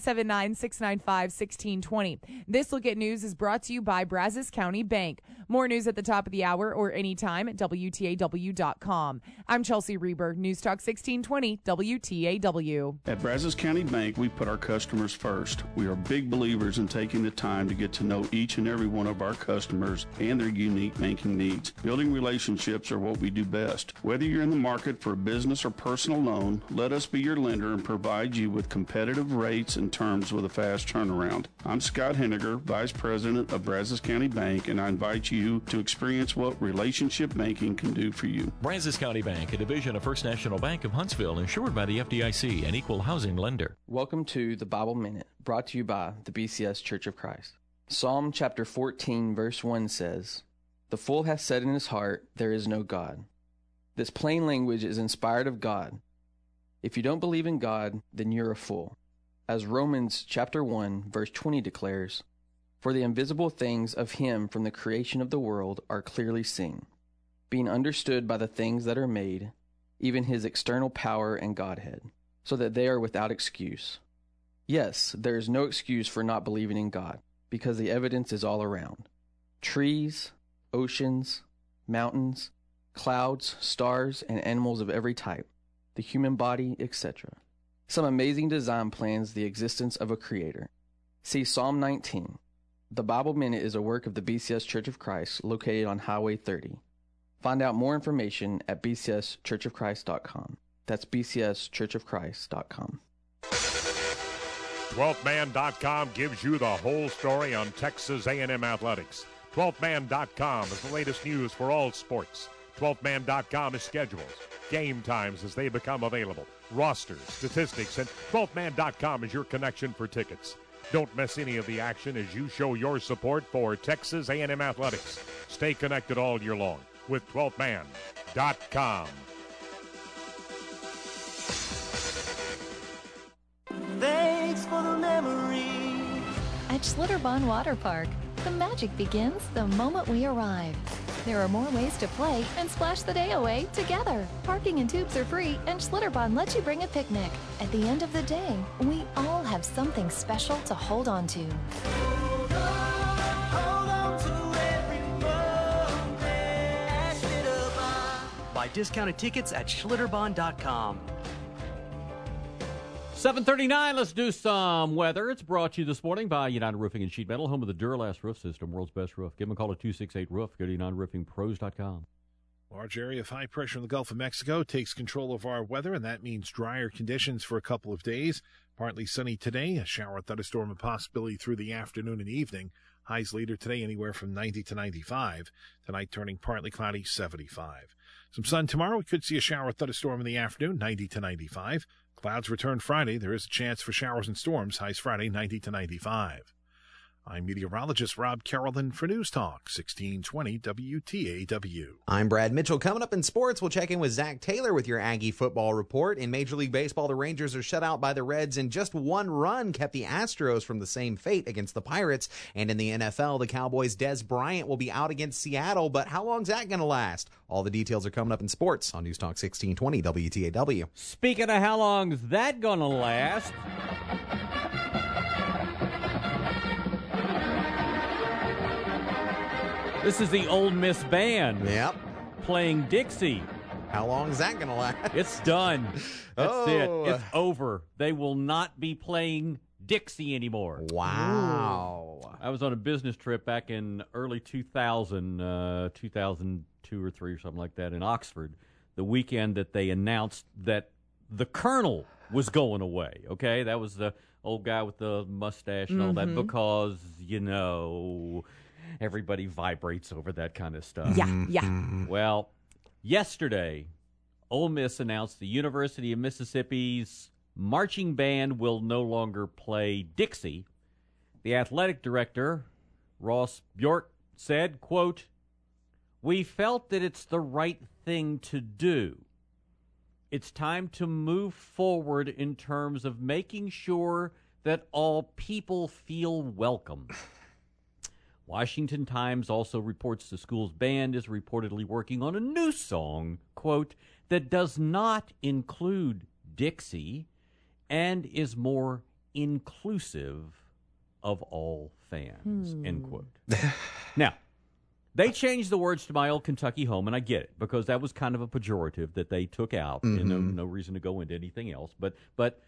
Speaker 1: 979-695-1620. This Look at News is brought to you by Brazos County Bank. More news at the top of the hour or anytime at WTAW.com. I'm Chelsea Reber, News Talk 1620, WTAW.
Speaker 8: At Brazos County Bank, we put our customers first. We are big believers in taking the time to get to know each and every one of our customers and their unique banking needs. Building relationships are what we do best. Whether you're in the market for a business or personal loan, let us be your lender and provide you with competitive rates and terms with a fast turnaround. I'm Scott Henniger, Vice President of Brazos County Bank, and I invite you to experience what relationship banking can do for you.
Speaker 9: Brazos County Bank, a division of First National Bank of Huntsville, insured by the FDIC, an equal housing lender.
Speaker 10: Welcome to the Bible Minute, brought to you by the BCS Church of Christ. Psalm chapter 14, verse 1 says, "The fool hath said in his heart, there is no God." This plain language is inspired of God. If you don't believe in God, then you're a fool. As Romans chapter 1, verse 20 declares, "For the invisible things of him from the creation of the world are clearly seen, being understood by the things that are made, even his external power and Godhead, so that they are without excuse." Yes, there is no excuse for not believing in God, because the evidence is all around. Trees, oceans, mountains, clouds, stars, and animals of every type, the human body, etc. Some amazing design plans the existence of a creator. See Psalm 19. The Bible Minute is a work of the BCS Church of Christ located on Highway 30. Find out more information at bcschurchofchrist.com. That's bcschurchofchrist.com.
Speaker 12: 12thman.com gives you the whole story on Texas A&M athletics. 12thman.com is the latest news for all sports. 12thman.com is schedules, game times as they become available, rosters, statistics, and 12thman.com is your connection for tickets. Don't miss any of the action as you show your support for Texas A&M athletics. Stay connected all year long with 12thman.com.
Speaker 14: Thanks for the memory.
Speaker 27: At Schlitterbahn Water Park, the magic begins the moment we arrive. There are more ways to play and splash the day away together. Parking and tubes are free, and Schlitterbahn lets you bring a picnic. At the end of the day, we all have something special to hold on to.
Speaker 14: Hold on to every moment at Schlitterbahn.
Speaker 28: Buy discounted tickets at Schlitterbahn.com.
Speaker 11: 7:39, let's do some weather. It's brought to you this morning by United Roofing and Sheet Metal, home of the Duralast Roof System, world's best roof. Give them a call at 268-ROOF. Go to UnitedRoofingPros.com.
Speaker 13: Large area of high pressure in the Gulf of Mexico takes control of our weather, and that means drier conditions for a couple of days. Partly sunny today, a shower, thunderstorm, and possibility through the afternoon and evening. Highs later today anywhere from 90 to 95. Tonight turning partly cloudy, 75. Some sun tomorrow. We could see a shower, thunderstorm in the afternoon, 90 to 95. Clouds return Friday. There is a chance for showers and storms. Highs Friday, 90 to 95. I'm meteorologist Rob Carrollton for News Talk 1620 WTAW.
Speaker 16: I'm Brad Mitchell. Coming up in sports, we'll check in with Zach Taylor with your Aggie football report. In Major League Baseball, the Rangers are shut out by the Reds, and just one run kept the Astros from the same fate against the Pirates. And in the NFL, the Cowboys' Dez Bryant will be out against Seattle, but how long's that going to last? All the details are coming up in sports on News Talk 1620 WTAW.
Speaker 11: Speaking of how long's that going to last... This is the Ole Miss Band.
Speaker 16: Yep.
Speaker 11: Playing Dixie.
Speaker 16: How long is that going to last?
Speaker 11: It's done. That's it. It's over. They will not be playing Dixie anymore.
Speaker 16: Wow.
Speaker 11: Ooh. I was on a business trip back in early 2000, 2002 or 3 or something like that in Oxford, the weekend that they announced that the Colonel was going away. Okay? That was the old guy with the mustache and all that because, you know... Everybody vibrates over that kind of stuff.
Speaker 1: Yeah.
Speaker 11: Well, yesterday, Ole Miss announced the University of Mississippi's marching band will no longer play Dixie. The athletic director, Ross Bjork, said, quote, "We felt that it's the right thing to do. It's time to move forward in terms of making sure that all people feel welcome." Washington Times also reports the school's band is reportedly working on a new song, quote, that does not include Dixie and is more inclusive of all fans, end quote. Now, they changed the words to My Old Kentucky Home, and I get it, because that was kind of a pejorative that they took out, and no reason to go into anything else, but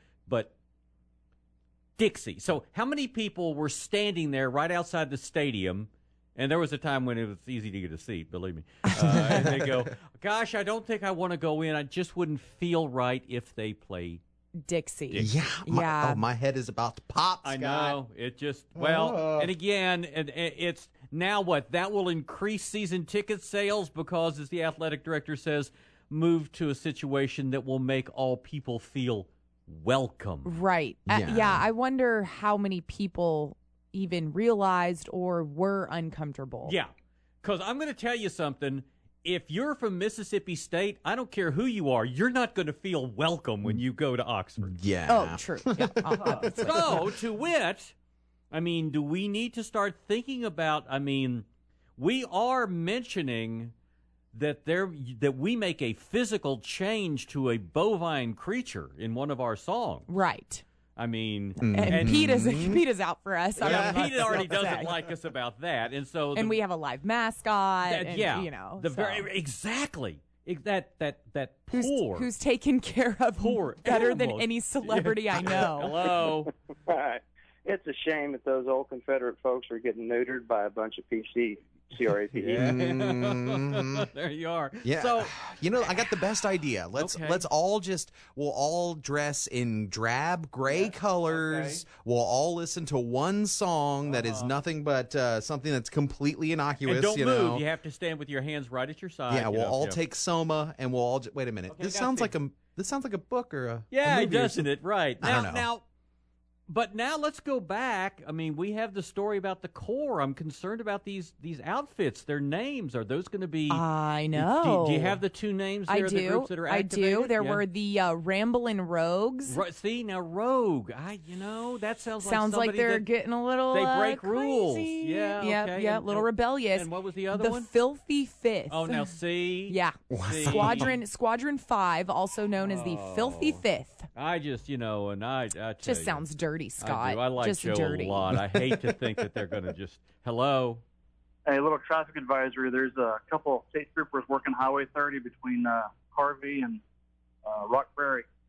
Speaker 11: Dixie. So how many people were standing there right outside the stadium, and there was a time when it was easy to get a seat, believe me, and they go, gosh, I don't think I want to go in. I just wouldn't feel right if they play
Speaker 1: Dixie.
Speaker 16: Yeah. My head is about to pop, Scott.
Speaker 11: I know. It just, and again, it's now what? That will increase season ticket sales because, as the athletic director says, move to a situation that will make all people feel welcome.
Speaker 1: Right. I wonder how many people even realized or were uncomfortable.
Speaker 11: Yeah. Because I'm going to tell you something. If you're from Mississippi State, I don't care who you are, you're not going to feel welcome when you go to Oxford.
Speaker 16: Yeah.
Speaker 1: Oh, true. Yeah.
Speaker 11: So, to wit, I mean, do we need to start thinking about, we are mentioning that we make a physical change to a bovine creature in one of our songs.
Speaker 1: Right.
Speaker 11: I mean,
Speaker 1: and Pete is out for us.
Speaker 11: Pete already doesn't like us about that, and so
Speaker 1: we have a live mascot.
Speaker 11: Exactly. That poor
Speaker 1: who's taken care of better than any celebrity I know.
Speaker 11: Hello.
Speaker 17: It's a shame that those old Confederate folks are getting neutered by a bunch of PC. CRAP.
Speaker 11: There you are.
Speaker 16: Yeah.
Speaker 11: So,
Speaker 16: I got the best idea. We'll all dress in drab gray colors. Okay. We'll all listen to one song that is nothing but something that's completely innocuous.
Speaker 11: And don't move. You have to stand with your hands right at your side.
Speaker 16: Yeah, we'll all take Soma, and we'll all wait a minute. Okay, this sounds like a book or a movie,
Speaker 11: doesn't it? Right.
Speaker 16: I don't know.
Speaker 11: But now let's go back. I mean, we have the story about the Corps. I'm concerned about these outfits. Their names, are those going to be...
Speaker 1: I know.
Speaker 11: Do you have the two names there?
Speaker 1: I do.
Speaker 11: The groups that are activated?
Speaker 1: I do. There were the Ramblin' Rogues.
Speaker 11: Right, see, now Rogue. that sounds
Speaker 1: like they're getting a little
Speaker 11: They break
Speaker 1: crazy.
Speaker 11: Rules. Yeah, okay.
Speaker 1: Yeah, a little rebellious.
Speaker 11: And what was the other one?
Speaker 1: The Filthy Fifth.
Speaker 11: Oh, now see?
Speaker 1: Yeah.
Speaker 11: See.
Speaker 1: Squadron 5, also known as the Filthy Fifth.
Speaker 11: I just, I
Speaker 1: just sounds dirty, Scott.
Speaker 11: I like
Speaker 1: just
Speaker 11: Joe
Speaker 1: dirty.
Speaker 11: a lot. I hate to think that they're going to just... Hello?
Speaker 18: Hey, a little traffic advisory. There's a couple of state troopers working Highway 30 between Harvey and Rock Prairie.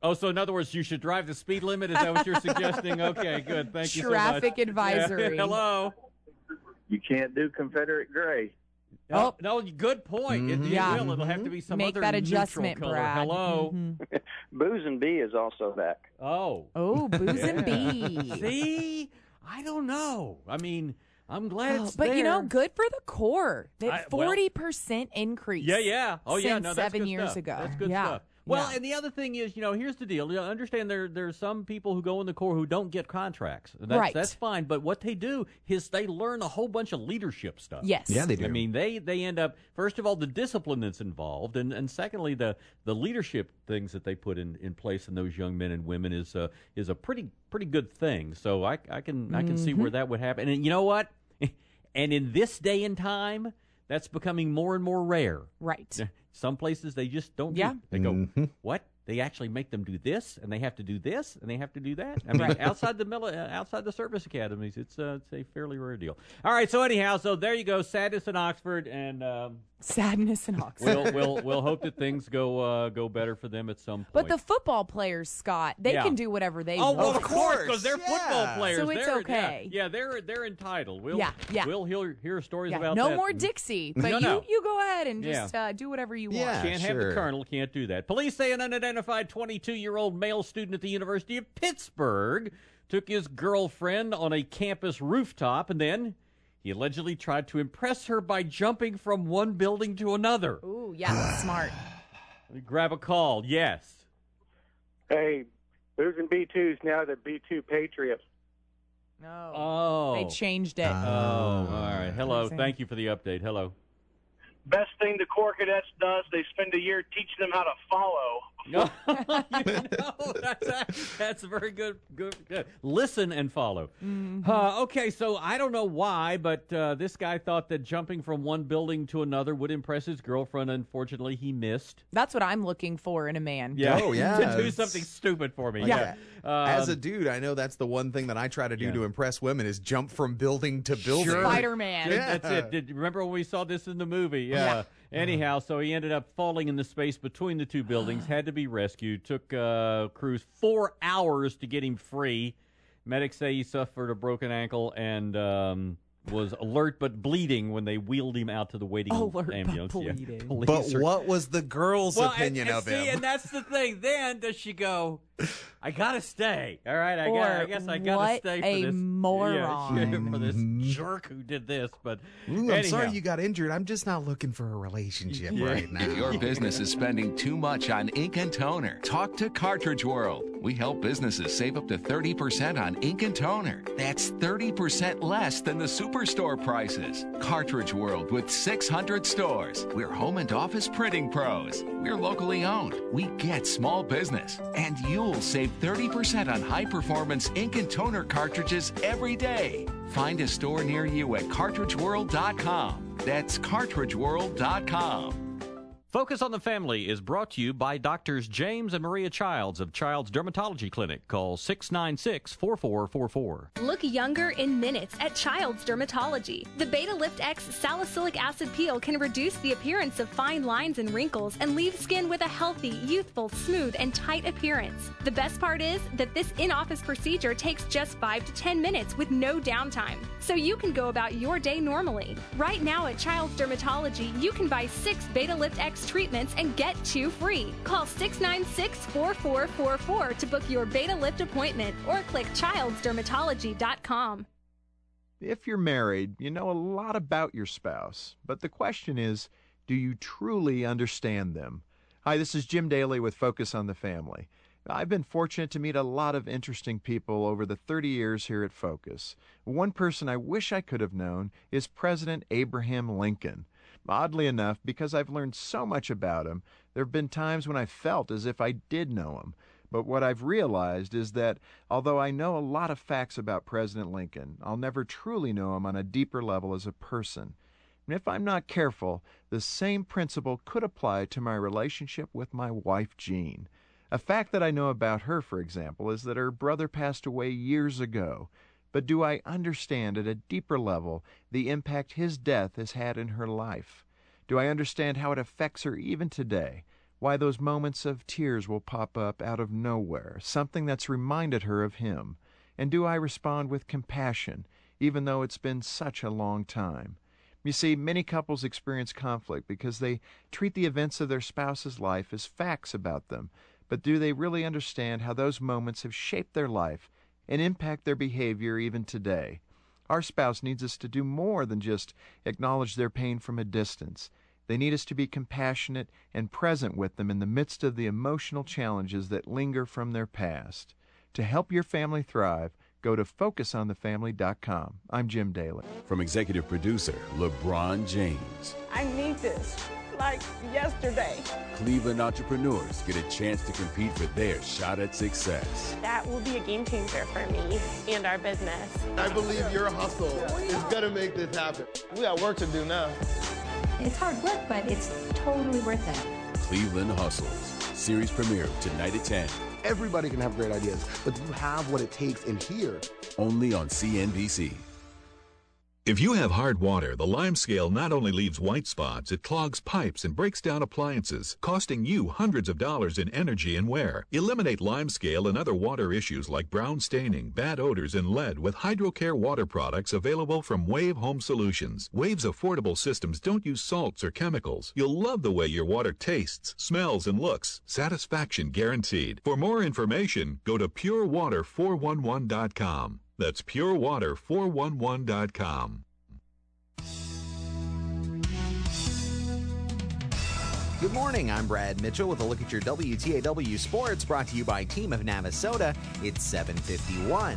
Speaker 11: Oh, so in other words, you should drive the speed limit? Is that what you're suggesting? Okay, good. Thank you so much.
Speaker 1: Traffic advisory.
Speaker 11: Yeah. Hello.
Speaker 2: You can't do Confederate gray.
Speaker 11: Oh, no, good point. It'll have to be some
Speaker 1: Make
Speaker 11: other
Speaker 1: that
Speaker 11: neutral
Speaker 1: adjustment,
Speaker 11: color.
Speaker 1: Brad.
Speaker 11: Hello.
Speaker 2: Booze and B is also back.
Speaker 11: Oh.
Speaker 1: Oh, Booze and B.
Speaker 11: See? I don't know. I mean, I'm glad it's
Speaker 1: but
Speaker 11: there.
Speaker 1: you know, good for the core. That 40% increase.
Speaker 11: Yeah. Oh, yeah.
Speaker 1: Since
Speaker 11: No, that's
Speaker 1: 7
Speaker 11: good
Speaker 1: years
Speaker 11: stuff.
Speaker 1: ago.
Speaker 11: That's good
Speaker 1: yeah.
Speaker 11: stuff. Well,
Speaker 1: Yeah.
Speaker 11: and the other thing is, here's the deal. Understand there's some people who go in the Corps who don't get contracts.
Speaker 1: Right.
Speaker 11: That's fine. But what they do is they learn a whole bunch of leadership stuff.
Speaker 1: Yes.
Speaker 16: Yeah, they do.
Speaker 11: I mean, they end up, first of all, the discipline that's involved, and secondly, the leadership things that they put in place in those young men and women is a pretty good thing. So I can see where that would happen. And you know what? And in this day and time, that's becoming more and more rare.
Speaker 1: Right.
Speaker 11: Some places they just don't.
Speaker 1: Yeah.
Speaker 11: They go, what? They actually make them do this, and they have to do this, and they have to do that. I mean, outside the service academies, it's a fairly rare deal. All right. So anyhow, there you go. Sadness in Oxford, and
Speaker 1: sadness in Oxford.
Speaker 11: We'll hope that things go better for them at some point.
Speaker 1: But the football players, Scott, they can do whatever they want.
Speaker 11: Oh, well, of course, because they're football players.
Speaker 1: So it's okay.
Speaker 11: Yeah, they're entitled. We'll hear stories about
Speaker 1: no
Speaker 11: that.
Speaker 1: more Dixie, but
Speaker 11: No.
Speaker 1: you go ahead and just do whatever you want.
Speaker 11: Can't have the colonel. Can't do that. Police say an unidentified 22-year-old male student at the University of Pittsburgh took his girlfriend on a campus rooftop, and then he allegedly tried to impress her by jumping from one building to another.
Speaker 1: Ooh, yeah, smart.
Speaker 11: Grab a call. Yes.
Speaker 15: Hey, Booze and B2's now the B2 Patriots.
Speaker 1: No.
Speaker 11: Oh.
Speaker 1: They changed it.
Speaker 11: Oh, all right. Hello. Thank you for the update. Hello.
Speaker 15: Best thing the Corps cadets does, they spend a year teaching them how to follow.
Speaker 11: That's very good. Listen and follow. Okay, so I don't know why, but this guy thought that jumping from one building to another would impress his girlfriend. Unfortunately, he missed.
Speaker 1: That's what I'm looking for in a man.
Speaker 11: Yeah.
Speaker 16: Oh, yeah.
Speaker 11: To do something stupid for me.
Speaker 1: Yeah.
Speaker 16: As a dude, I know that's the one thing that I try to do to impress women is jump from building to building.
Speaker 11: Sure.
Speaker 1: Spider-Man.
Speaker 16: Yeah.
Speaker 11: That's it. Remember when we saw this in the movie? Yeah. Anyhow, so he ended up falling in the space between the two buildings, had to be rescued. Took crews 4 hours to get him free. Medics say he suffered a broken ankle and was alert but bleeding when they wheeled him out to the waiting ambulance.
Speaker 16: But what was the girl's opinion of him?
Speaker 11: And that's the thing. Then does she go, I gotta stay. All right, I guess I gotta stay for this.
Speaker 1: What a moron.
Speaker 11: For this jerk who did this. But
Speaker 16: I'm sorry you got injured. I'm just not looking for a relationship right now.
Speaker 19: If your business is spending too much on ink and toner, talk to Cartridge World. We help businesses save up to 30% on ink and toner. That's 30% less than the superstore prices. Cartridge World with 600 stores. We're home and office printing pros. We're locally owned. We get small business. And you'll save 30% on high-performance ink and toner cartridges every day. Find a store near you at cartridgeworld.com. That's cartridgeworld.com.
Speaker 9: Focus on the Family is brought to you by Doctors James and Maria Childs of Child's Dermatology Clinic. Call 696-4444.
Speaker 20: Look younger in minutes at Child's Dermatology. The Beta Lift X salicylic acid peel can reduce the appearance of fine lines and wrinkles and leave skin with a healthy, youthful, smooth, and tight appearance. The best part is that this in-office procedure takes just 5 to 10 minutes with no downtime, so you can go about your day normally. Right now at Child's Dermatology, you can buy 6 Beta Lift X treatments and get 2 free. Call 696-4444 to book your Beta Lift appointment or click childsdermatology.com.
Speaker 21: If you're married, you know a lot about your spouse, but the question is, do you truly understand them? Hi, this is Jim Daly with Focus on the Family. I've been fortunate to meet a lot of interesting people over the 30 years here at Focus. One person I wish I could have known is President Abraham Lincoln. Oddly enough, because I've learned so much about him, there have been times when I felt as if I did know him. But what I've realized is that although I know a lot of facts about President Lincoln, I'll never truly know him on a deeper level as a person. And if I'm not careful, the same principle could apply to my relationship with my wife, Jean. A fact that I know about her, for example, is that her brother passed away years ago. But do I understand at a deeper level the impact his death has had in her life? Do I understand how it affects her even today? why those moments of tears will pop up out of nowhere, something that's reminded her of him? And do I respond with compassion, even though it's been such a long time? You see, many couples experience conflict because they treat the events of their spouse's life as facts about them. But do they really understand how those moments have shaped their life and impact their behavior even today? Our spouse needs us to do more than just acknowledge their pain from a distance. They need us to be compassionate and present with them in the midst of the emotional challenges that linger from their past. To help your family thrive, go to FocusOnTheFamily.com. I'm Jim Daly.
Speaker 3: From executive producer LeBron James.
Speaker 4: I need this, like yesterday.
Speaker 3: Cleveland entrepreneurs get a chance to compete for their shot at success.
Speaker 4: That will be a game changer for me and our business.
Speaker 22: I believe your hustle is going to make this happen. We got work to do now.
Speaker 23: It's hard work, but it's totally worth it.
Speaker 3: Cleveland Hustles. Series premiere tonight at 10.
Speaker 22: Everybody can have great ideas, but do you have what it takes in here?
Speaker 3: Only on CNBC.
Speaker 24: If you have hard water, the Lime Scale not only leaves white spots, it clogs pipes and breaks down appliances, costing you hundreds of dollars in energy and wear. Eliminate Lime Scale and other water issues like brown staining, bad odors, and lead with HydroCare water products available from Wave Home Solutions. Wave's affordable systems don't use salts or chemicals. You'll love the way your water tastes, smells, and looks. Satisfaction guaranteed. For more information, go to purewater411.com. That's purewater411.com.
Speaker 16: Good morning, I'm Brad Mitchell with a look at your WTAW Sports brought to you by Team of Navasota. It's 7:51.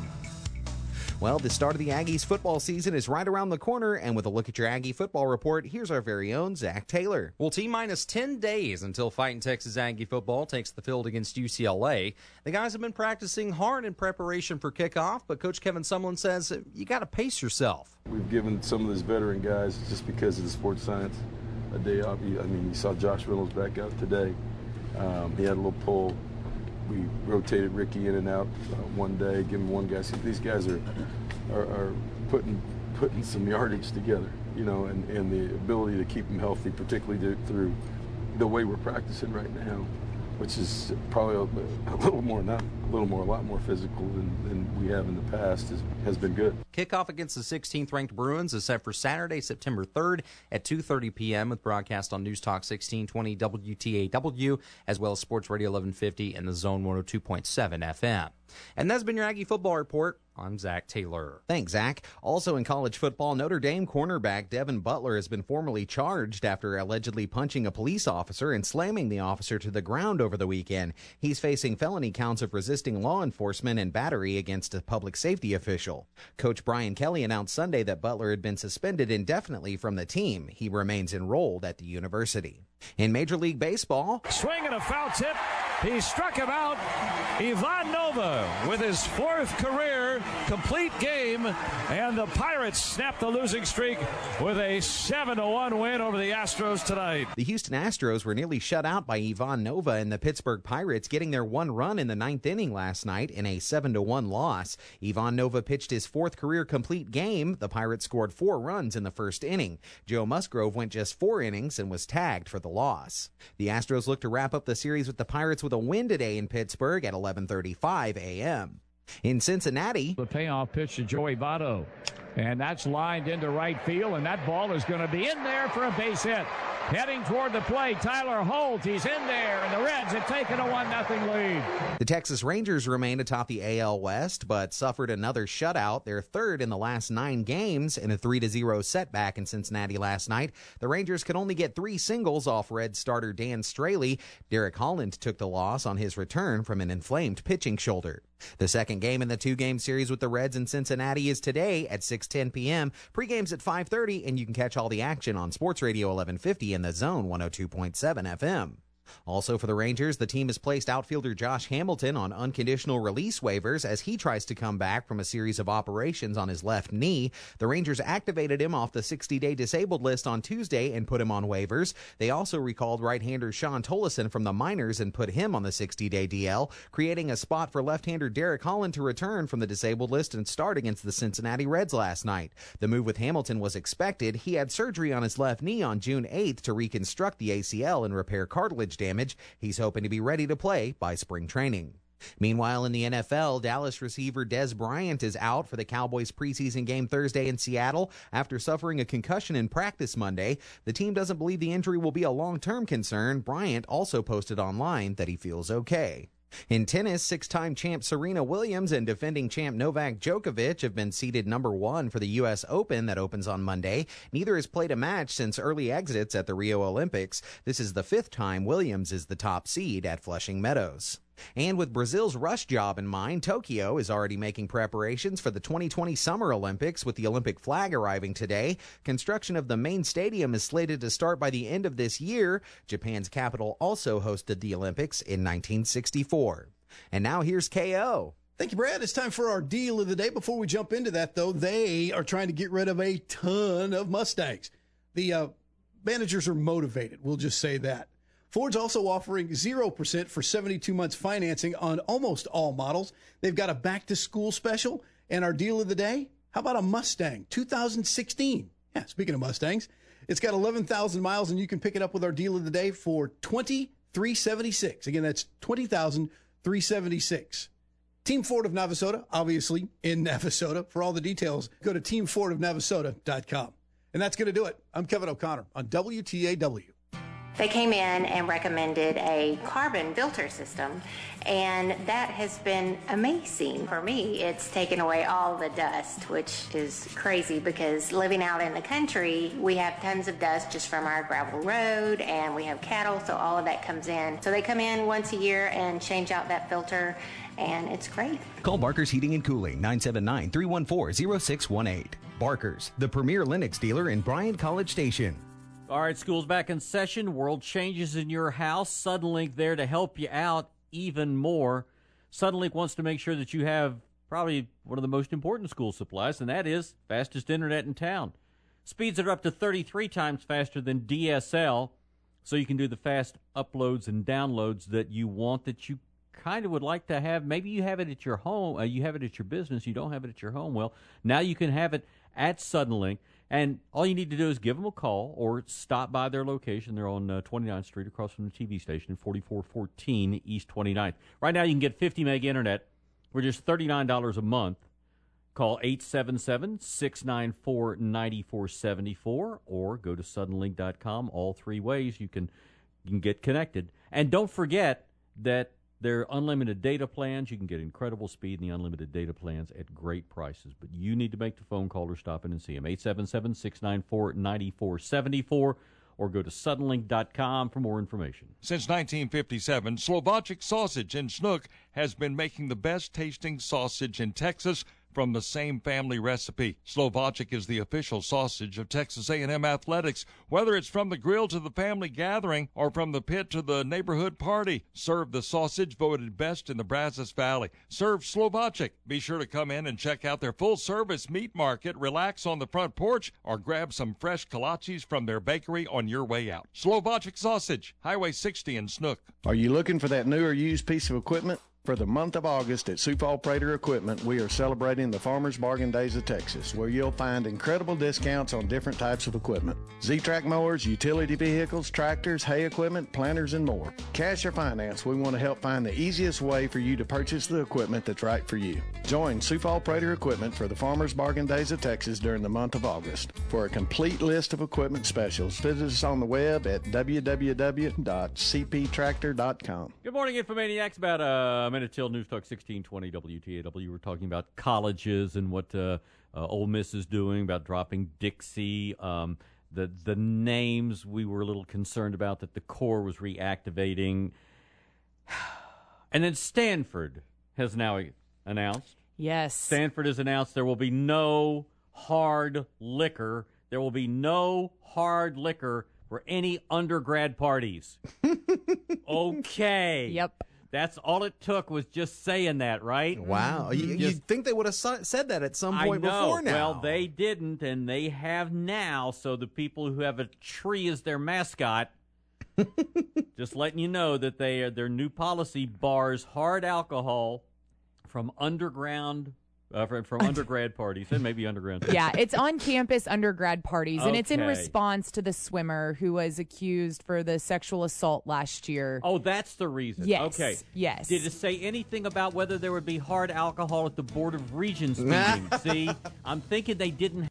Speaker 16: Well, the start of the Aggies football season is right around the corner, and with a look at your Aggie football report, here's our very own Zach Taylor.
Speaker 25: Well, T-minus 10 days until Fighting Texas Aggie football takes the field against UCLA. The guys have been practicing hard in preparation for kickoff, but Coach Kevin Sumlin says you got to pace yourself.
Speaker 26: We've given some of these veteran guys, just because of the sports science, a day off. I mean, you saw Josh Reynolds back out today. He had a little pull. We rotated Ricky in and out one day, give him one guy. See, these guys are putting some yardage together, you know, and the ability to keep them healthy, particularly through the way we're practicing right now, which is probably a lot more physical than we have in the past, has been good.
Speaker 25: Kickoff against the 16th ranked Bruins is set for Saturday, September 3rd at 2:30 p.m. with broadcast on News Talk 1620 WTAW, as well as Sports Radio 1150 and the Zone 102.7 FM. And that's been your Aggie football report. I'm Zach Taylor.
Speaker 16: Thanks, Zach. Also in college football, Notre Dame cornerback Devin Butler has been formally charged after allegedly punching a police officer and slamming the officer to the ground over the weekend. He's facing felony counts of resisting law enforcement and battery against a public safety official. Coach Brian Kelly announced Sunday that Butler had been suspended indefinitely from the team. He remains enrolled at the university. In Major League Baseball,
Speaker 28: swing and a foul tip. He struck him out. Ivan Nova with his fourth career complete game, and the Pirates snapped the losing streak with a 7-1 win over the Astros tonight.
Speaker 16: The Houston Astros were nearly shut out by Ivan Nova and the Pittsburgh Pirates, getting their one run in the ninth inning last night in a 7-1 loss. Ivan Nova pitched his fourth career complete game. The Pirates scored 4 runs in the first inning. Joe Musgrove went just 4 innings and was tagged for the loss. The Astros look to wrap up the series with the Pirates with a win today in Pittsburgh at 11:35 a.m. In Cincinnati,
Speaker 29: the payoff pitch to Joey Votto, and that's lined into right field, and that ball is going to be in there for a base hit. Heading toward the plate, Tyler Holt, he's in there, and the Reds have taken a 1-0 lead.
Speaker 16: The Texas Rangers remain atop the AL West, but suffered another shutout, their third in the last 9 games, in a 3-0 setback in Cincinnati last night. The Rangers could only get 3 singles off Reds starter Dan Straley. Derek Holland took the loss on his return from an inflamed pitching shoulder. The second game in the 2-game series with the Reds in Cincinnati is today at 6:10 p.m. Pre-game's at 5:30, and you can catch all the action on Sports Radio 1150 and the Zone 102.7 FM. Also for the Rangers, the team has placed outfielder Josh Hamilton on unconditional release waivers as he tries to come back from a series of operations on his left knee. The Rangers activated him off the 60-day disabled list on Tuesday and put him on waivers. They also recalled right-hander Sean Tolleson from the minors and put him on the 60-day DL, creating a spot for left-hander Derek Holland to return from the disabled list and start against the Cincinnati Reds last night. The move with Hamilton was expected. He had surgery on his left knee on June 8th to reconstruct the ACL and repair cartilage damage. He's hoping to be ready to play by spring training. Meanwhile, in the NFL, Dallas receiver Dez Bryant is out for the Cowboys preseason game Thursday in Seattle after suffering a concussion in practice Monday. The team doesn't believe the injury will be a long-term concern. Bryant also posted online that he feels okay. In tennis, six-time champ Serena Williams and defending champ Novak Djokovic have been seeded number 1 for the U.S. Open that opens on Monday. Neither has played a match since early exits at the Rio Olympics. This is the 5th time Williams is the top seed at Flushing Meadows. And with Brazil's rush job in mind, Tokyo is already making preparations for the 2020 Summer Olympics, with the Olympic flag arriving today. Construction of the main stadium is slated to start by the end of this year. Japan's capital also hosted the Olympics in 1964. And now here's KO.
Speaker 5: Thank you, Brad. It's time for our deal of the day. Before we jump into that, though, they are trying to get rid of a ton of Mustangs. The managers are motivated, we'll just say that. Ford's also offering 0% for 72 months financing on almost all models. They've got a back-to-school special. And our deal of the day, how about a Mustang 2016? Yeah, speaking of Mustangs, it's got 11,000 miles, and you can pick it up with our deal of the day for $20,376. Again, that's $20,376. Team Ford of Navasota, obviously in Navasota. For all the details, go to teamfordofnavasota.com. And that's going to do it. I'm Kevin O'Connor on WTAW.
Speaker 4: They came in and recommended a carbon filter system, and that has been amazing for me. It's taken away all the dust, which is crazy because living out in the country, we have tons of dust just from our gravel road, and we have cattle, so all of that comes in. So they come in once a year and change out that filter, and it's great.
Speaker 6: Call Barker's Heating and Cooling, 979-314-0618. Barker's, the premier Lennox dealer in Bryant College Station.
Speaker 11: All right, school's back in session. World changes in your house. Suddenlink there to help you out even more. Suddenlink wants to make sure that you have probably one of the most important school supplies, and that is fastest internet in town. Speeds are up to 33 times faster than DSL, so you can do the fast uploads and downloads that you want, that you kind of would like to have. Maybe you have it at your home, you have it at your business, you don't have it at your home. Well, now you can have it at Suddenlink. And all you need to do is give them a call or stop by their location. They're on 29th Street across from the TV station in 4414 East 29th. Right now you can get 50 meg internet for just $39 a month. Call 877-694-9474 or go to suddenlink.com. All three ways you can get connected. And don't forget that they're unlimited data plans. You can get incredible speed in the unlimited data plans at great prices. But you need to make the phone call or stop in and see them. 877-694-9474 or go to suddenlink.com for more information.
Speaker 7: Since 1957, Slovacek Sausage in Snook has been making the best-tasting sausage in Texas from the same family recipe. Slovacek is the official sausage of Texas A&M Athletics. Whether it's from the grill to the family gathering or from the pit to the neighborhood party, serve the sausage voted best in the Brazos Valley. Serve Slovacek. Be sure to come in and check out their full-service meat market, relax on the front porch, or grab some fresh kolaches from their bakery on your way out. Slovacek Sausage, Highway 60 in Snook.
Speaker 22: Are you looking for that new or used piece of equipment? For the month of August at Sioux Falls Prater Equipment, we are celebrating the Farmers Bargain Days of Texas, where you'll find incredible discounts on different types of equipment. Z-Track mowers, utility vehicles, tractors, hay equipment, planters, and more. Cash or finance, we want to help find the easiest way for you to purchase the equipment that's right for you. Join Sioux Falls Prater Equipment for the Farmers Bargain Days of Texas during the month of August. For a complete list of equipment specials, visit us on the web at www.cptractor.com.
Speaker 11: Good morning, Infomaniacs. About a minute till News Talk 1620 WTAW. We're talking about colleges and what Ole Miss is doing, about dropping Dixie. The names we were a little concerned about, that the core was reactivating. And then Stanford has now announced.
Speaker 1: Yes.
Speaker 11: Stanford has announced there will be no hard liquor. There will be no hard liquor for any undergrad parties. Okay.
Speaker 1: Yep.
Speaker 11: That's all it took, was just saying that, right?
Speaker 16: Wow. You'd think they would have said that at some point before now.
Speaker 11: Well, they didn't, and they have now. So the people who have a tree as their mascot, just letting you know that their new policy bars hard alcohol from underground from undergrad parties and maybe undergrad.
Speaker 1: Yeah, it's on campus undergrad parties, and it's in
Speaker 11: Okay.
Speaker 1: response to the swimmer who was accused for the sexual assault last year.
Speaker 11: Oh, that's the reason.
Speaker 1: Yes.
Speaker 11: Okay.
Speaker 1: Yes.
Speaker 11: Did it say anything about whether there would be hard alcohol at the Board of Regents meeting? See, I'm thinking they didn't